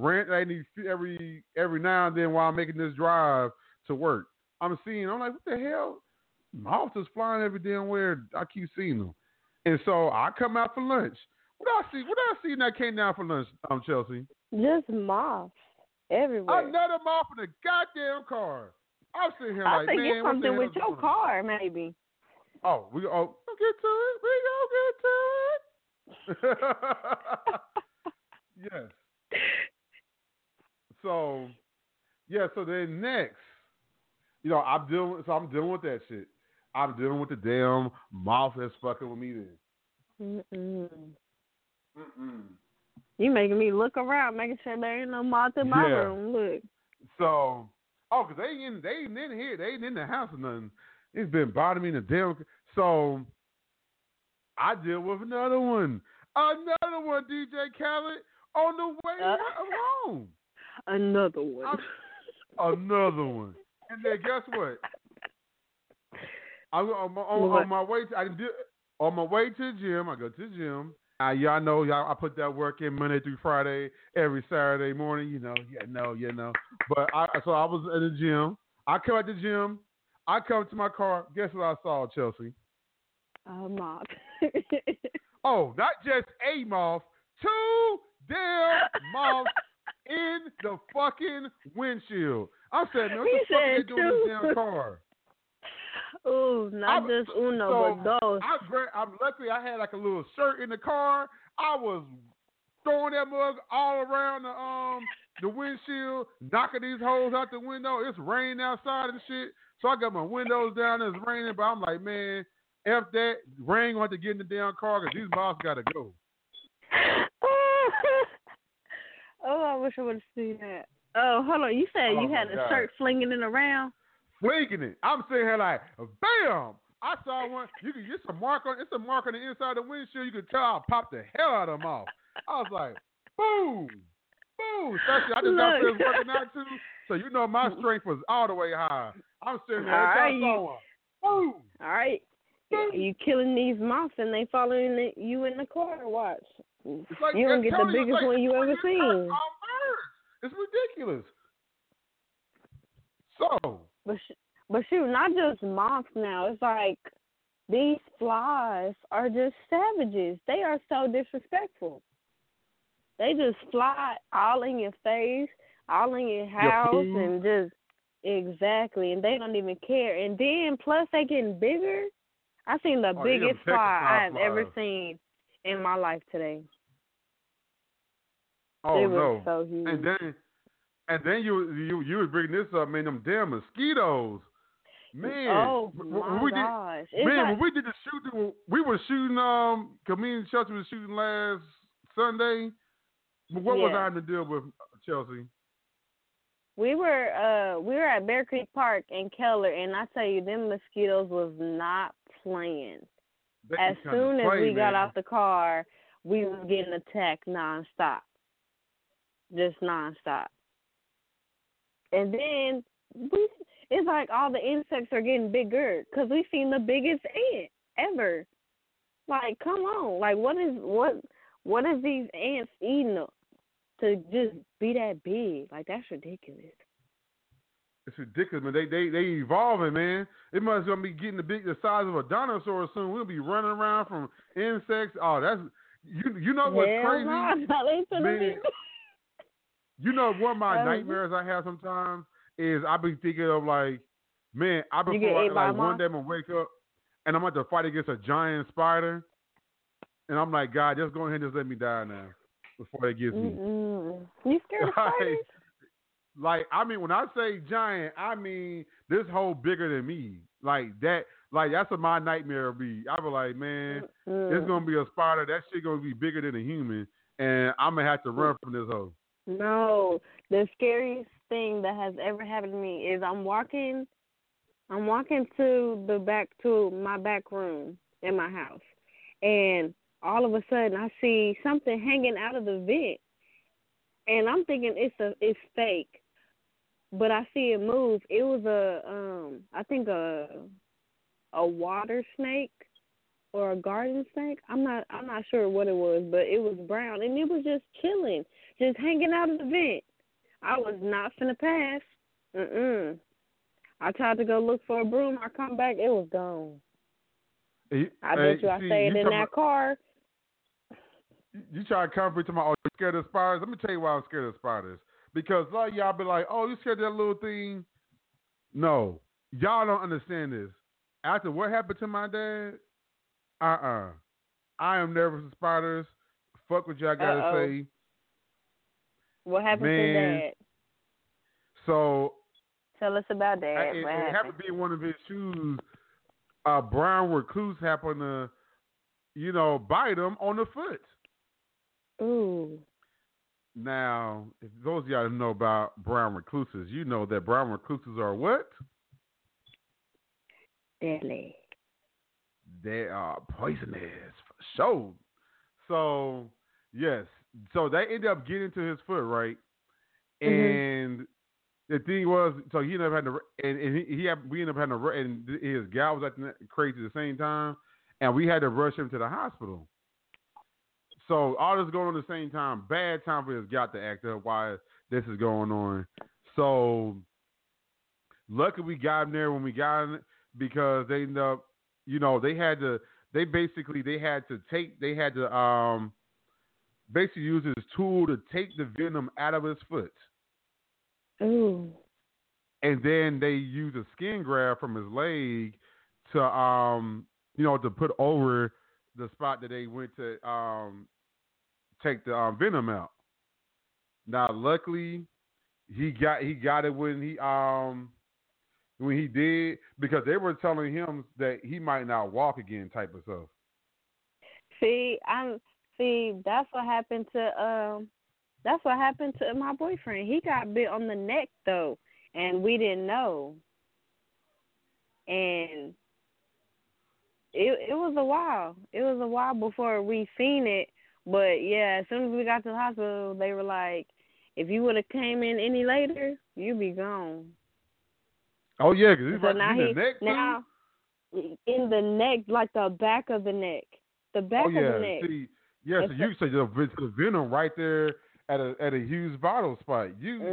now and then while I'm making this drive to work. I'm like, what the hell? Moths is flying every damn where. I keep seeing them. And so I come out for lunch. What I see when I came down for lunch, Chelsea? Just moths everywhere. Another moth in the goddamn car. I'm sitting here like, man, I think it's something with your car, maybe. Oh, we'll get to it. Yes. So then next, I'm dealing with that shit. I'm dealing with the damn moth that's fucking with me then. You making me look around, making sure there ain't no moth in my room. Look. So, because they ain't in here. They ain't in the house or nothing. It's been bothering me in the damn. So I deal with another one. Another one, DJ Khaled, on the way home. Another one. Another one. And then guess what? On my way to the gym, I go to the gym. Y'all know, I put that work in Monday through Friday, every Saturday morning. You know. But I was in the gym. I come at the gym. I come to my car. Guess what I saw, Chelsea? A moth. Oh, not just a moth, 2 damn moths in the fucking windshield. I'm saying, man, what the fuck are they doing in this damn car? Oh, not just uno, but those. Luckily, I had like a little shirt in the car. I was throwing that mug all around the windshield, knocking these holes out the window. It's raining outside and shit. So I got my windows down. It's raining, but I'm like, man, F that. Rain going to get in the damn car because these moths got to go. Oh, I wish I would have seen that. Oh, hold on. You said you had a shirt flinging it around? Flinging it. I'm sitting here like, bam! I saw one. It's a mark on the inside of the windshield. You could tell I popped the hell out of them off. I was like, boom, boom. Especially I just got finished working out too, so you know my strength was all the way high. I'm sitting there. I saw one. Boom. All right. You killing these moths and they following you in the car. Watch. Like, you gonna get the biggest one you ever seen. It's ridiculous. So. But shoot, not just moths now. It's like these flies are just savages. They are so disrespectful. They just fly all in your face, all in your house, and just exactly. And they don't even care. And then plus they getting bigger. I seen the biggest fly I've ever seen in my life today. Oh it was so huge. And then you was bringing this up, man. Them damn mosquitoes, man. Oh my gosh! When we did the shooting, we were shooting. Cause me and Chelsea was shooting last Sunday. What was I having to deal with, Chelsea? We were at Bear Creek Park in Keller, and I tell you, them mosquitoes was not playing. As soon as we got off the car, we was getting attacked nonstop, just nonstop. And then it's like all the insects are getting bigger because we've seen the biggest ant ever. Like, come on! Like, what is these ants eating up to just be that big? Like, that's ridiculous. It's ridiculous, man. They evolving, man. It must gonna be getting the size of a dinosaur soon. We'll be running around from insects. Oh, that's you know what's crazy, man. You know, one of my nightmares I have sometimes is I be thinking of like, man, one day I'm gonna wake up and I'm about to fight against a giant spider, and I'm like, God, just go ahead and just let me die now before it gets me. You scared of spiders? Like, I mean, when I say giant, I mean this whole bigger than me. Like that, like that's what my nightmare would be. I be like, man, it's gonna be a spider. That shit gonna be bigger than a human, and I'm gonna have to run from this hole. No, the scariest thing that has ever happened to me is I'm walking to my back room in my house, and all of a sudden I see something hanging out of the vent, and I'm thinking it's fake, but I see it move. It was I think a water snake or a garden snake. I'm not sure what it was, but it was brown and it was just chilling. Just hanging out of the vent. I was not finna pass. I tried to go look for a broom. I come back, it was gone. I bet you I stayed in that car. You try to come to my, oh, you scared of spiders? Let me tell you why I'm scared of spiders. Because a lot of y'all be like, oh, you scared of that little thing? No. Y'all don't understand this. After what happened to my dad, I am nervous of spiders. Fuck what y'all gotta say. What happened to Dad? So tell us about Dad. It happened to be one of his shoes. A brown recluse happened to, bite him on the foot. Ooh. Now, if those of y'all know about brown recluses, you know that brown recluses are what? Deadly. They are poisonous for sure. So yes, so they ended up getting to his foot, right? Mhm. And the thing was, so he ended up having to, and we ended up having to, and his gal was acting crazy at the same time, and we had to rush him to the hospital. So all this going on at the same time, bad time for his gal to act up while this is going on. So luckily we got him there when we got him because they ended up, they had to, they had to basically use his tool to take the venom out of his foot. Ooh. And then they used a skin graft from his leg to to put over the spot that they went to take the venom out. Now luckily he got it when he did, because they were telling him that he might not walk again type of stuff. That's what happened to my boyfriend. He got bit on the neck though, and we didn't know. And it was a while. It was a while before we seen it. But yeah, as soon as we got to the hospital, they were like, if you would have came in any later, you'd be gone. Oh yeah, because he's So right now in the neck too. now in the neck, like the back of the neck, the back Oh of yeah, the neck. see, yeah. So you say the venom right there at a huge vital spot.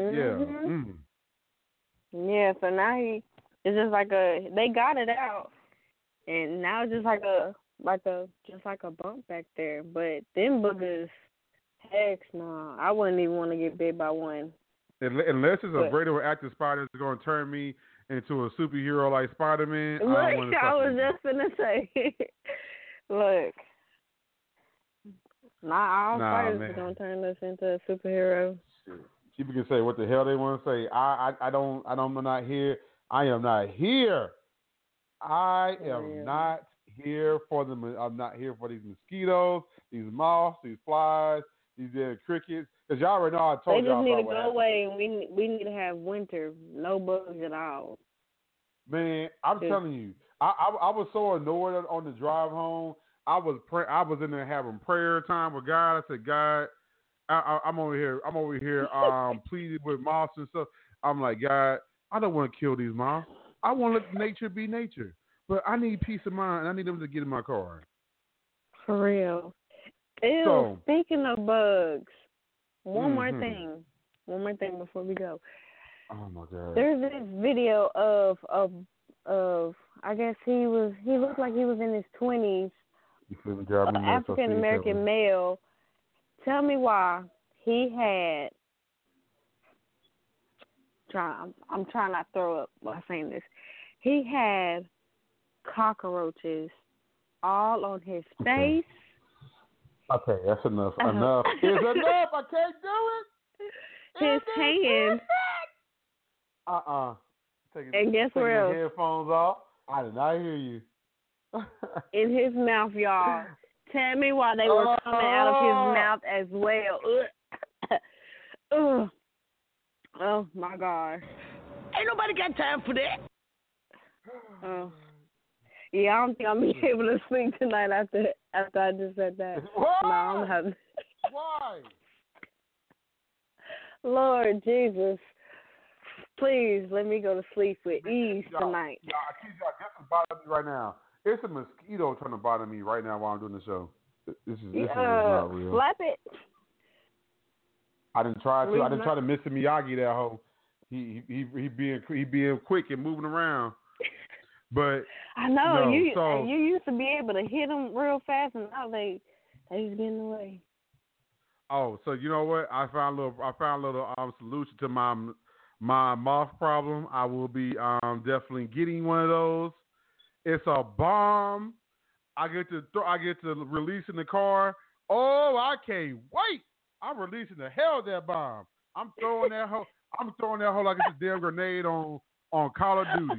Yeah. So now it's just like they got it out, and now it's just like a bump back there. But them boogers, heck no, I wouldn't even want to get bit by one. Unless it's a radioactive spider that's going to turn me into a superhero like Spider-Man. Look, I don't want to. I was just gonna say, look, not all spiders are gonna turn us into a superhero. People can say what the hell they want to say. I'm not here. I am not here. I am not here for them. I'm not here for these mosquitoes, these moths, these flies, these dead crickets. Because y'all already know I told y'all. They just need to go away, and we need to have winter, no bugs at all. Man, I'm telling you, I was so annoyed on the drive home. I was in there having prayer time with God. I said, God, I'm over here pleading with moths and stuff. I'm like, God, I don't want to kill these moths. I want to let nature be nature. But I need peace of mind. I need them to get in my car. For real. Ew, speaking of bugs, one more thing before we go. Oh my God. There's this video of I guess he looked like he was in his 20s. African American male. Tell me why he had. I'm trying not to throw up while saying this. He had cockroaches all on his face. Okay, that's enough. Enough is enough. I can't do it. His hands. And guess where else? Headphones off. I did not hear you. In his mouth, y'all. Tell me why they were coming out of his mouth as well. Ugh. Oh my God. Ain't nobody got time for that. Oh. Yeah, I don't think I'm gonna be able to sleep tonight after I just said that. Why? No, I'm having. Why? Lord Jesus, please let me go to sleep with ease tonight. Yeah, I keep y'all. Guess what's bothering me right now? It's a mosquito trying to bother me right now while I'm doing the show. This is not real. Slap it. I didn't try to. I didn't try to Mr. Miyagi that hoe. He being quick and moving around. But I know you used to be able to hit them real fast, and now they just getting away. Oh, so you know what? I found a little solution to my moth problem. I will be definitely getting one of those. It's a bomb. I get to release in the car. Oh, I can't wait. I'm releasing the hell of that bomb. I'm throwing that hoe like it's a damn grenade on Call of Duty.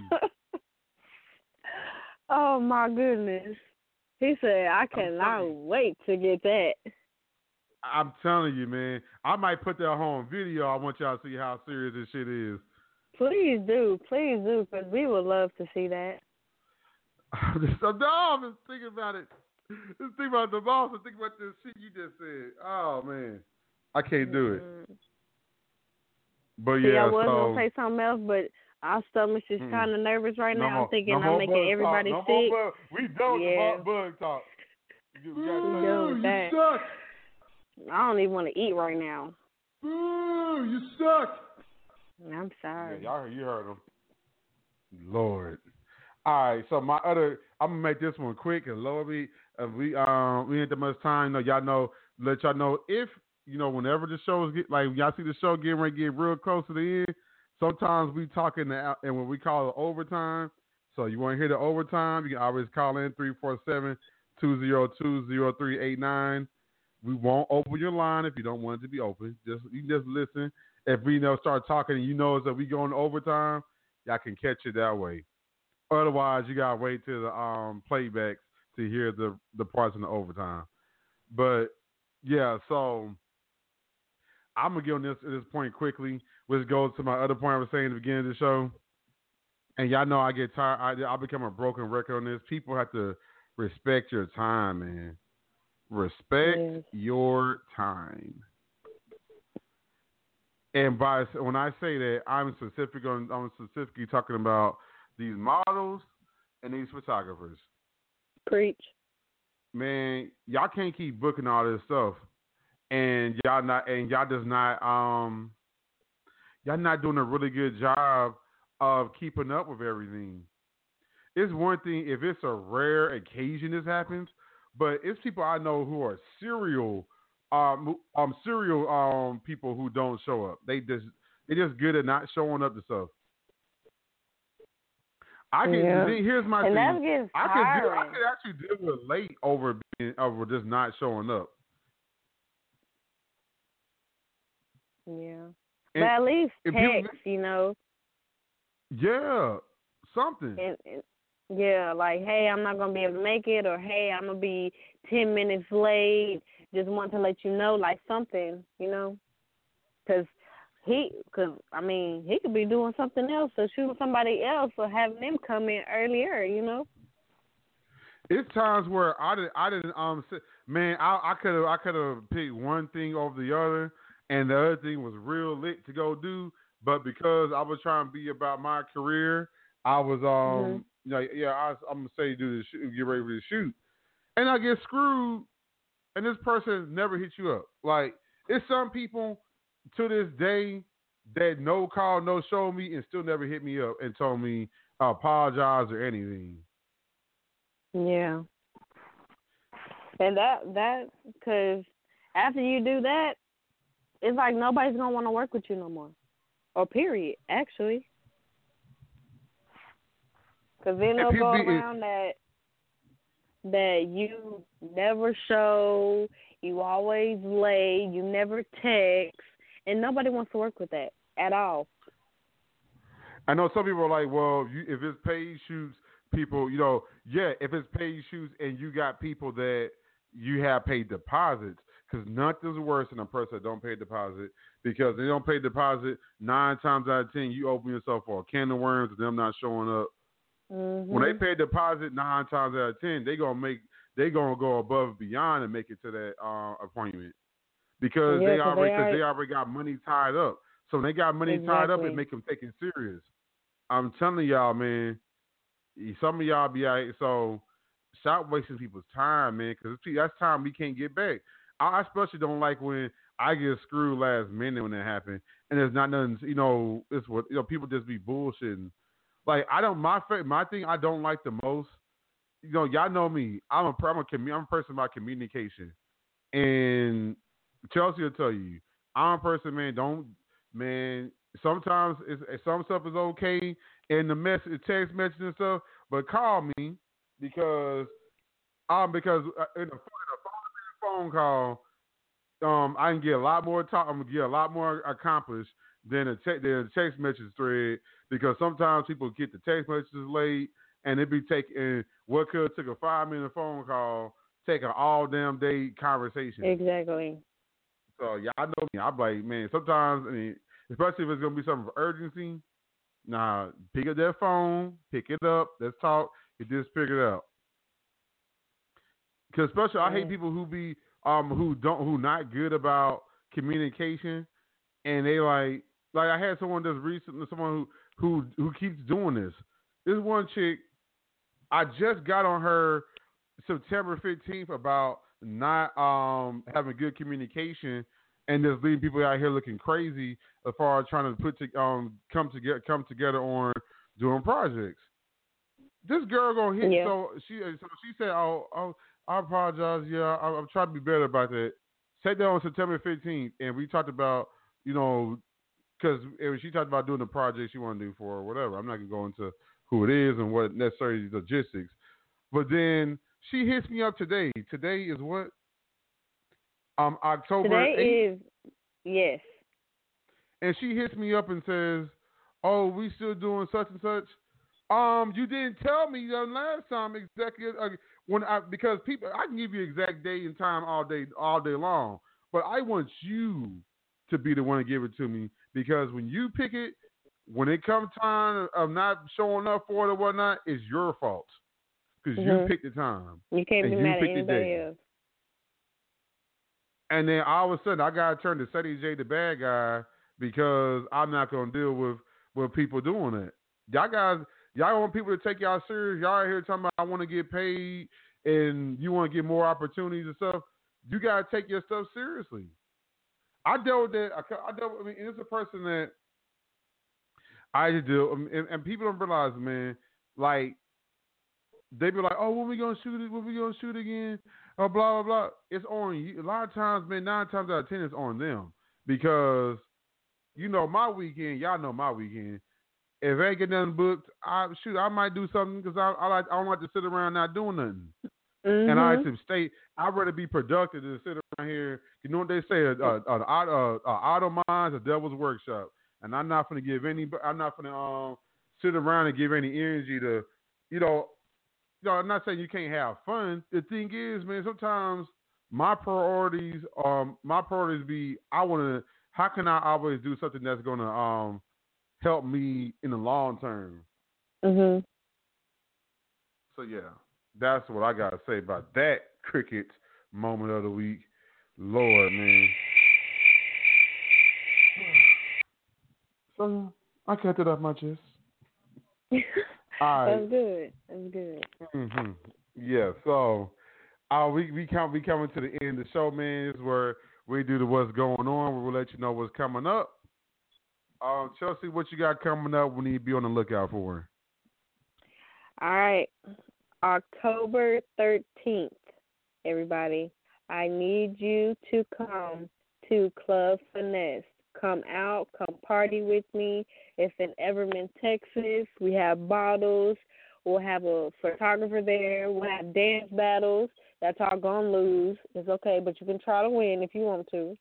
Oh my goodness. He said, I cannot wait to get that. I'm telling you, man. I might put that on video. I want y'all to see how serious this shit is. Please do, because we would love to see that. I'm just thinking about it. Just think about the boss and think about this shit you just said. Oh man, I can't do it. But See, yeah, I was so gonna say something else, but our stomach's just kind of nervous right now. I'm thinking no I'm making everybody talk. sick. We done with the bug talk. You suck. I don't even want to eat right now. Boo, you suck. I'm sorry. Yeah, you heard him. Lord. All right, so I'm gonna make this one quick and Lord, we ain't that much time. Let y'all know if whenever the shows get y'all see the show getting ready to get real close to the end. Sometimes we talking and when we call it overtime. So you want to hear the overtime? You can always call in 347-202-0389. We won't open your line if you don't want it to be open. You can just listen. If we start talking and you know that we going to overtime, y'all can catch it that way. Otherwise, you gotta wait till the playbacks to hear the parts in the overtime. But yeah, so I'm gonna get on this at this point quickly, which goes to my other point I was saying at the beginning of the show. And y'all know I get tired. I become a broken record on this. People have to respect your time, man. Respect your time. And when I say that, I'm specifically talking about these models and these photographers. Preach. Man, y'all can't keep booking all this stuff, and y'all not doing a really good job of keeping up with everything. It's one thing if it's a rare occasion this happens, but it's people I know who are serial people who don't show up. They just good at not showing up to stuff. Here's my and thing. That gets tiring. I could actually deal with late over just not showing up. Yeah, but at least text, Yeah, something. Yeah, like, hey, I'm not gonna be able to make it, or hey, I'm gonna be 10 minutes late. Just want to let you know, like something, because he could be doing something else or shooting somebody else or having them come in earlier, It's times where I didn't man, I could have picked one thing over the other, and the other thing was real lit to go do, but because I was trying to be about my career, I was I'm gonna say do the shoot, get ready for the shoot, and I get screwed, and this person never hit you up. Like, it's some people to this day that no call, no show me, and still never hit me up and told me apologize or anything. Yeah. And that because after you do that, it's like nobody's gonna want to work with you no more, or period. Actually, because then they'll go around that you never show, you always late, you never text, and nobody wants to work with that at all. I know some people are like, well, if it's paid shoots, people, if it's paid shoots and you got people that you have paid deposits, because nothing's worse than a person that don't pay a deposit, because they don't pay deposit 9 times out of 10, you open yourself for a can of worms and them not showing up. Mm-hmm. When they pay a deposit 9 times out of 10, they gonna go above and beyond and make it to that appointment, because they already got money tied up. So when they got money tied up, it make them take it serious. I'm telling y'all, man. Some of y'all be out, so stop wasting people's time, man, because that's time we can't get back. I especially don't like when I get screwed last minute when that happens, and there's not nothing. It's what people just be bullshitting. Like, my thing I don't like the most. Y'all know me. I'm a person about communication, and Chelsea will tell you, I'm a person, man. Sometimes some stuff is okay in the text message and stuff, but call me because in a phone call, I can get a lot more talk. I'm gonna get a lot more accomplished than a text message thread, because sometimes people get the text messages late, and it be taking what could have took a 5-minute phone call, take an all damn day conversation. Exactly. So y'all know me. I'm like, man, sometimes, especially if it's gonna be something of urgency, pick up that phone, pick it up, let's talk. You just figured it out. Because especially, I hate people who not good about communication, and they like I had someone just recently, someone who keeps doing this. This one chick, I just got on her September 15th about not having good communication and just leaving people out here looking crazy as far as trying to come together on doing projects. This girl gonna hit. Yeah. So she said, "Oh, I apologize. Yeah, I'm trying to be better about that." Sat down on September 15th, and we talked about, because she talked about doing the project she want to do for her or whatever. I'm not gonna go into who it is and what necessarily logistics. But then she hits me up today. Today is what? October 8th. Today is, yes. And she hits me up and says, "Oh, we still doing such and such." You didn't tell me the last time exactly because people, I can give you exact day and time all day long, but I want you to be the one to give it to me, because when you pick it, when it comes time of not showing up for it or whatnot, it's your fault because you picked the time. You can't be mad at anybody else. And then all of a sudden, I gotta turn to Ceddy J, the bad guy, because I'm not gonna deal with people doing that. Y'all want people to take y'all serious. Y'all out here talking about I want to get paid and you want to get more opportunities and stuff. You gotta take your stuff seriously. I dealt with that. And it's a person that I do, and people don't realize, man. Like they be like, "Oh, when we gonna shoot it? When we gonna shoot again?" Oh, blah blah blah. It's on you. A lot of times, man. 9 times out of 10, it's on them, because my weekend. Y'all know my weekend. If I ain't get nothing booked, I might do something, because I don't like to sit around not doing nothing. Mm-hmm. And I to stay. I'd rather be productive than sit around here. You know what they say? Idle mind's a devil's workshop. And I'm not gonna sit around and give any energy to, I'm not saying you can't have fun. The thing is, man, sometimes my priorities be, how can I always do something that's gonna help me in the long term? Mhm. So yeah, that's what I gotta say about that cricket moment of the week. Lord, man. So I kept it off my chest. All right. That's good. That's good. Mm-hmm. Yeah. So, we coming to the end of the show, man. This is where we do the what's going on. We'll let you know what's coming up. Chelsea, what you got coming up? We need to be on the lookout for. All right. October 13th, everybody. I need you to come to Club Finesse. Come out, come party with me. It's in Everman, Texas. We have bottles. We'll have a photographer there. We'll have dance battles. That's all going to lose. It's okay, but you can try to win if you want to.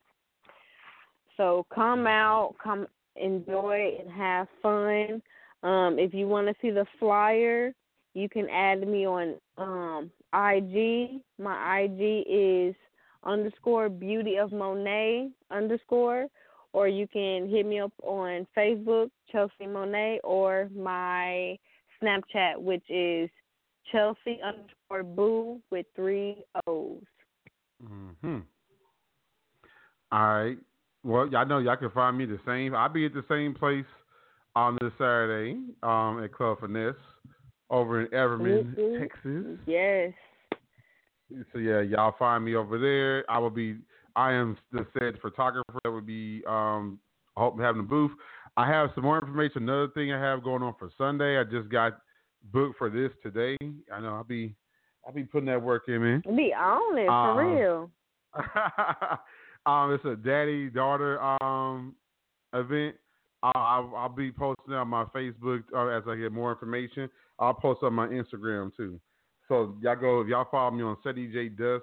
So come out, come enjoy and have fun. If you want to see the flyer, you can add me on IG. My IG is _beautyofmonet_, or you can hit me up on Facebook, Chelsea Monet, or my Snapchat, which is Chelsea_boo with 3 O's. Mm-hmm. All right. Well, y'all know y'all can find me the same. I'll be at the same place on this Saturday at Club Finesse over in Everman, Texas. Yes. So yeah, y'all find me over there. I am the said photographer that would be having a booth. I have some more information. Another thing I have going on for Sunday. I just got booked for this today. I know I'll be putting that work in, man. Be on it for real. It's a daddy-daughter event. I'll be posting on my Facebook as I get more information. I'll post on my Instagram too. So if y'all follow me on Ceddy J Dusk,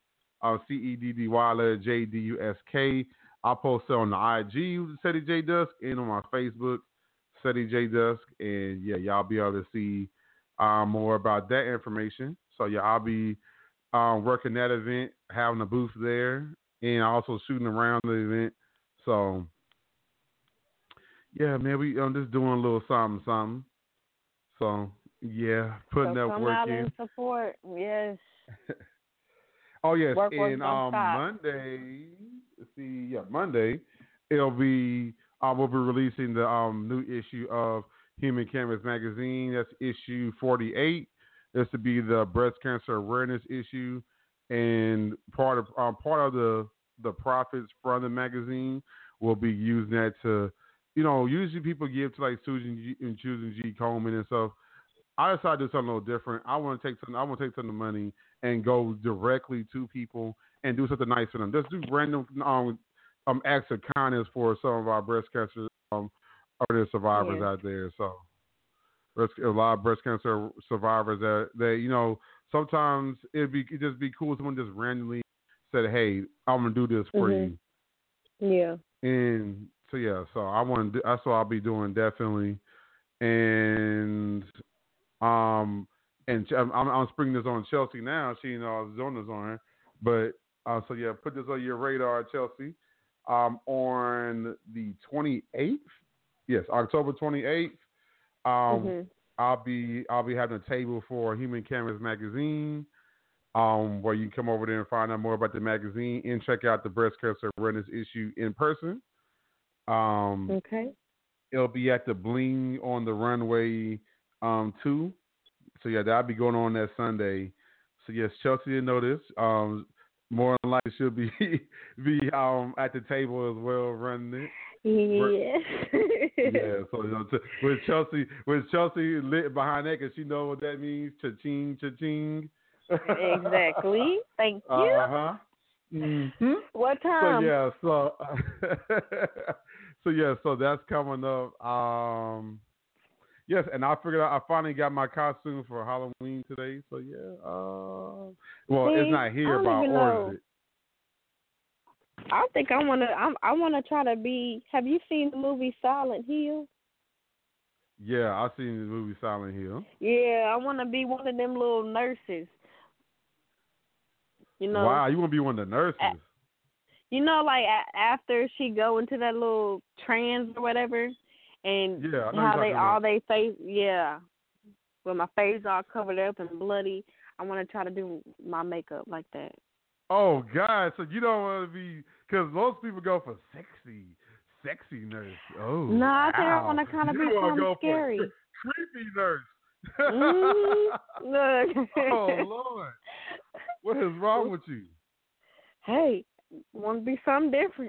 CEDDY JDUSK. I'll post it on the IG Ceddy J Dusk and on my Facebook Ceddy J Dusk, and yeah, y'all be able to see more about that information. So yeah, I'll be working that event, having a booth there, and also shooting around the event. So yeah, man, I'm just doing a little something. So Yeah, putting So that come work out in. and support. Yes. Oh yes, Work and don't stop. Monday. Monday, it'll be we'll be releasing the new issue of Human Canvas magazine. That's issue 48. This to be the breast cancer awareness issue, and part of the profits from the magazine will be using that to, usually people give to like Susan G. Komen and stuff. I decided to do something a little different. I want to take some of the money and go directly to people and do something nice for them. Just do random acts of kindness for some of our breast cancer artist survivors out there. So a lot of breast cancer survivors that sometimes it'd just be cool if someone just randomly said, "Hey, I'm gonna do this for you." Yeah. And so I want to. That's what I'll be doing definitely. And I'm springing this on Chelsea now. She I was doing this on her, but put this on your radar, Chelsea. On the 28th, yes, October 28th. I'll be having a table for Human Canvas magazine, where you can come over there and find out more about the magazine and check out the breast cancer awareness issue in person. Okay. It'll be at the Bling on the Runway 2. So that'll be going on that Sunday. So yes, Chelsea didn't know this. More than likely she'll be at the table as well running it. Yes. Yeah. So with Chelsea lit behind that, because she know what that means. Cha-ching, cha-ching. Exactly. Thank you. Uh-huh. Mm-hmm. What time? So that's coming up. Yes, and I figured out I finally got my costume for Halloween today. So it's not here, but I ordered it. I think I wanna try to be. Have you seen the movie Silent Hill? Yeah, I've seen the movie Silent Hill. Yeah, I want to be one of them little nurses. Wow, you want to be one of the nurses? Like after she go into that little trance or whatever, and how they face, with my face all covered up and bloody. I want to try to do my makeup like that. Oh God! So you don't want to be, because most people go for sexy nurse. Oh no, I think I wow. want to kind of be go scary. For creepy nurse. Look. Oh Lord, what is wrong with you? Hey, want to be something different.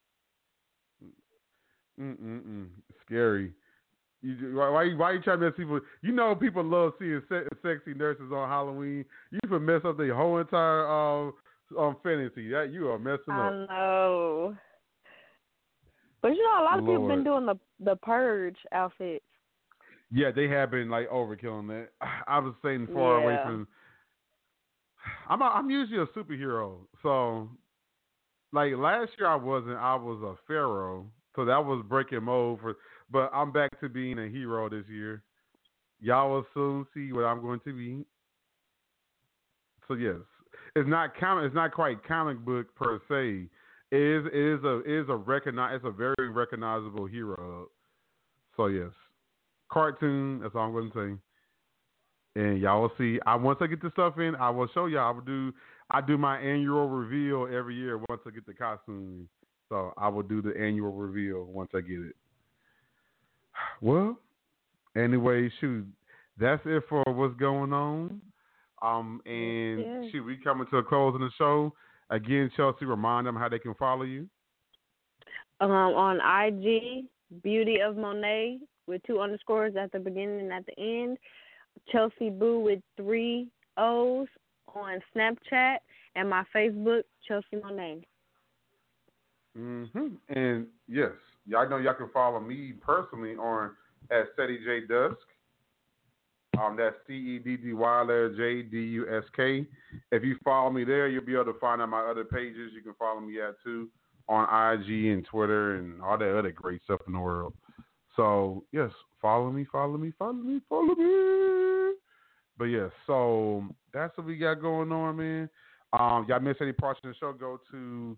Scary. Why you trying to mess people? People love seeing sexy nurses on Halloween. You can mess up their whole entire fantasy. That you are messing up. I know. But a lot of people been doing the purge outfits. Yeah, they have been like overkilling that. I was staying far away from. I'm usually a superhero, so like last year I wasn't. I was a pharaoh, so that was breaking mold for. But I'm back to being a hero this year. Y'all will soon see what I'm going to be. So yes, it's not quite comic book per se. It is a very recognizable hero. So yes, cartoon. That's all I'm going to say. And y'all will see. Once I get the stuff in, I will show y'all. I do my annual reveal every year once I get the costume. So I will do the annual reveal once I get it. Well, anyway, shoot, that's it for what's going on. We coming to a close of the show. Again, Chelsea, remind them how they can follow you. On IG, Beauty of Monet with 2 underscores at the beginning and at the end. Chelsea Boo with 3 O's on Snapchat, and my Facebook, Chelsea Monet. And yes, y'all know y'all can follow me personally at Ceddy J Dusk. That's CEDDY_JDUSK. If you follow me there, you'll be able to find out my other pages. You can follow me at too on IG and Twitter and all that other great stuff in the world. So yes, follow me. But yes, so that's what we got going on, man. Y'all miss any parts of the show? Go to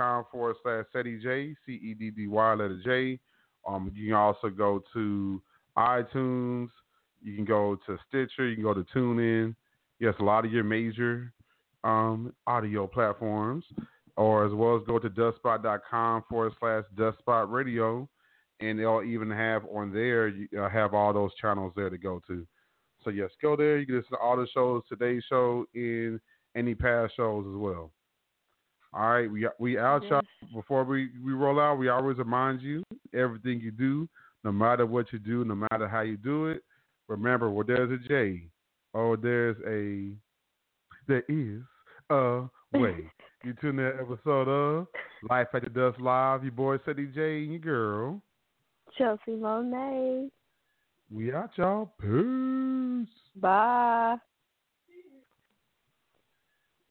blogtalkradio.com/CeddyJ, CEDDY_J. You can also go to iTunes. You can go to Stitcher. You can go to TuneIn. Yes, a lot of your major audio platforms, or as well as go to dustspot.com/dustspot radio, and they'll even have on there, have all those channels there to go to. So, yes, go there. You can listen to all the shows, today's show, and any past shows as well. All right, we out, y'all. Before we roll out, we always remind you, everything you do, no matter what you do, no matter how you do it, remember, where there's a J, there is a way. You tune that episode of Life After Dusk Live. Your boy, Ceddy J, and your girl, Chelsea Monet. We out, y'all. Peace. Bye.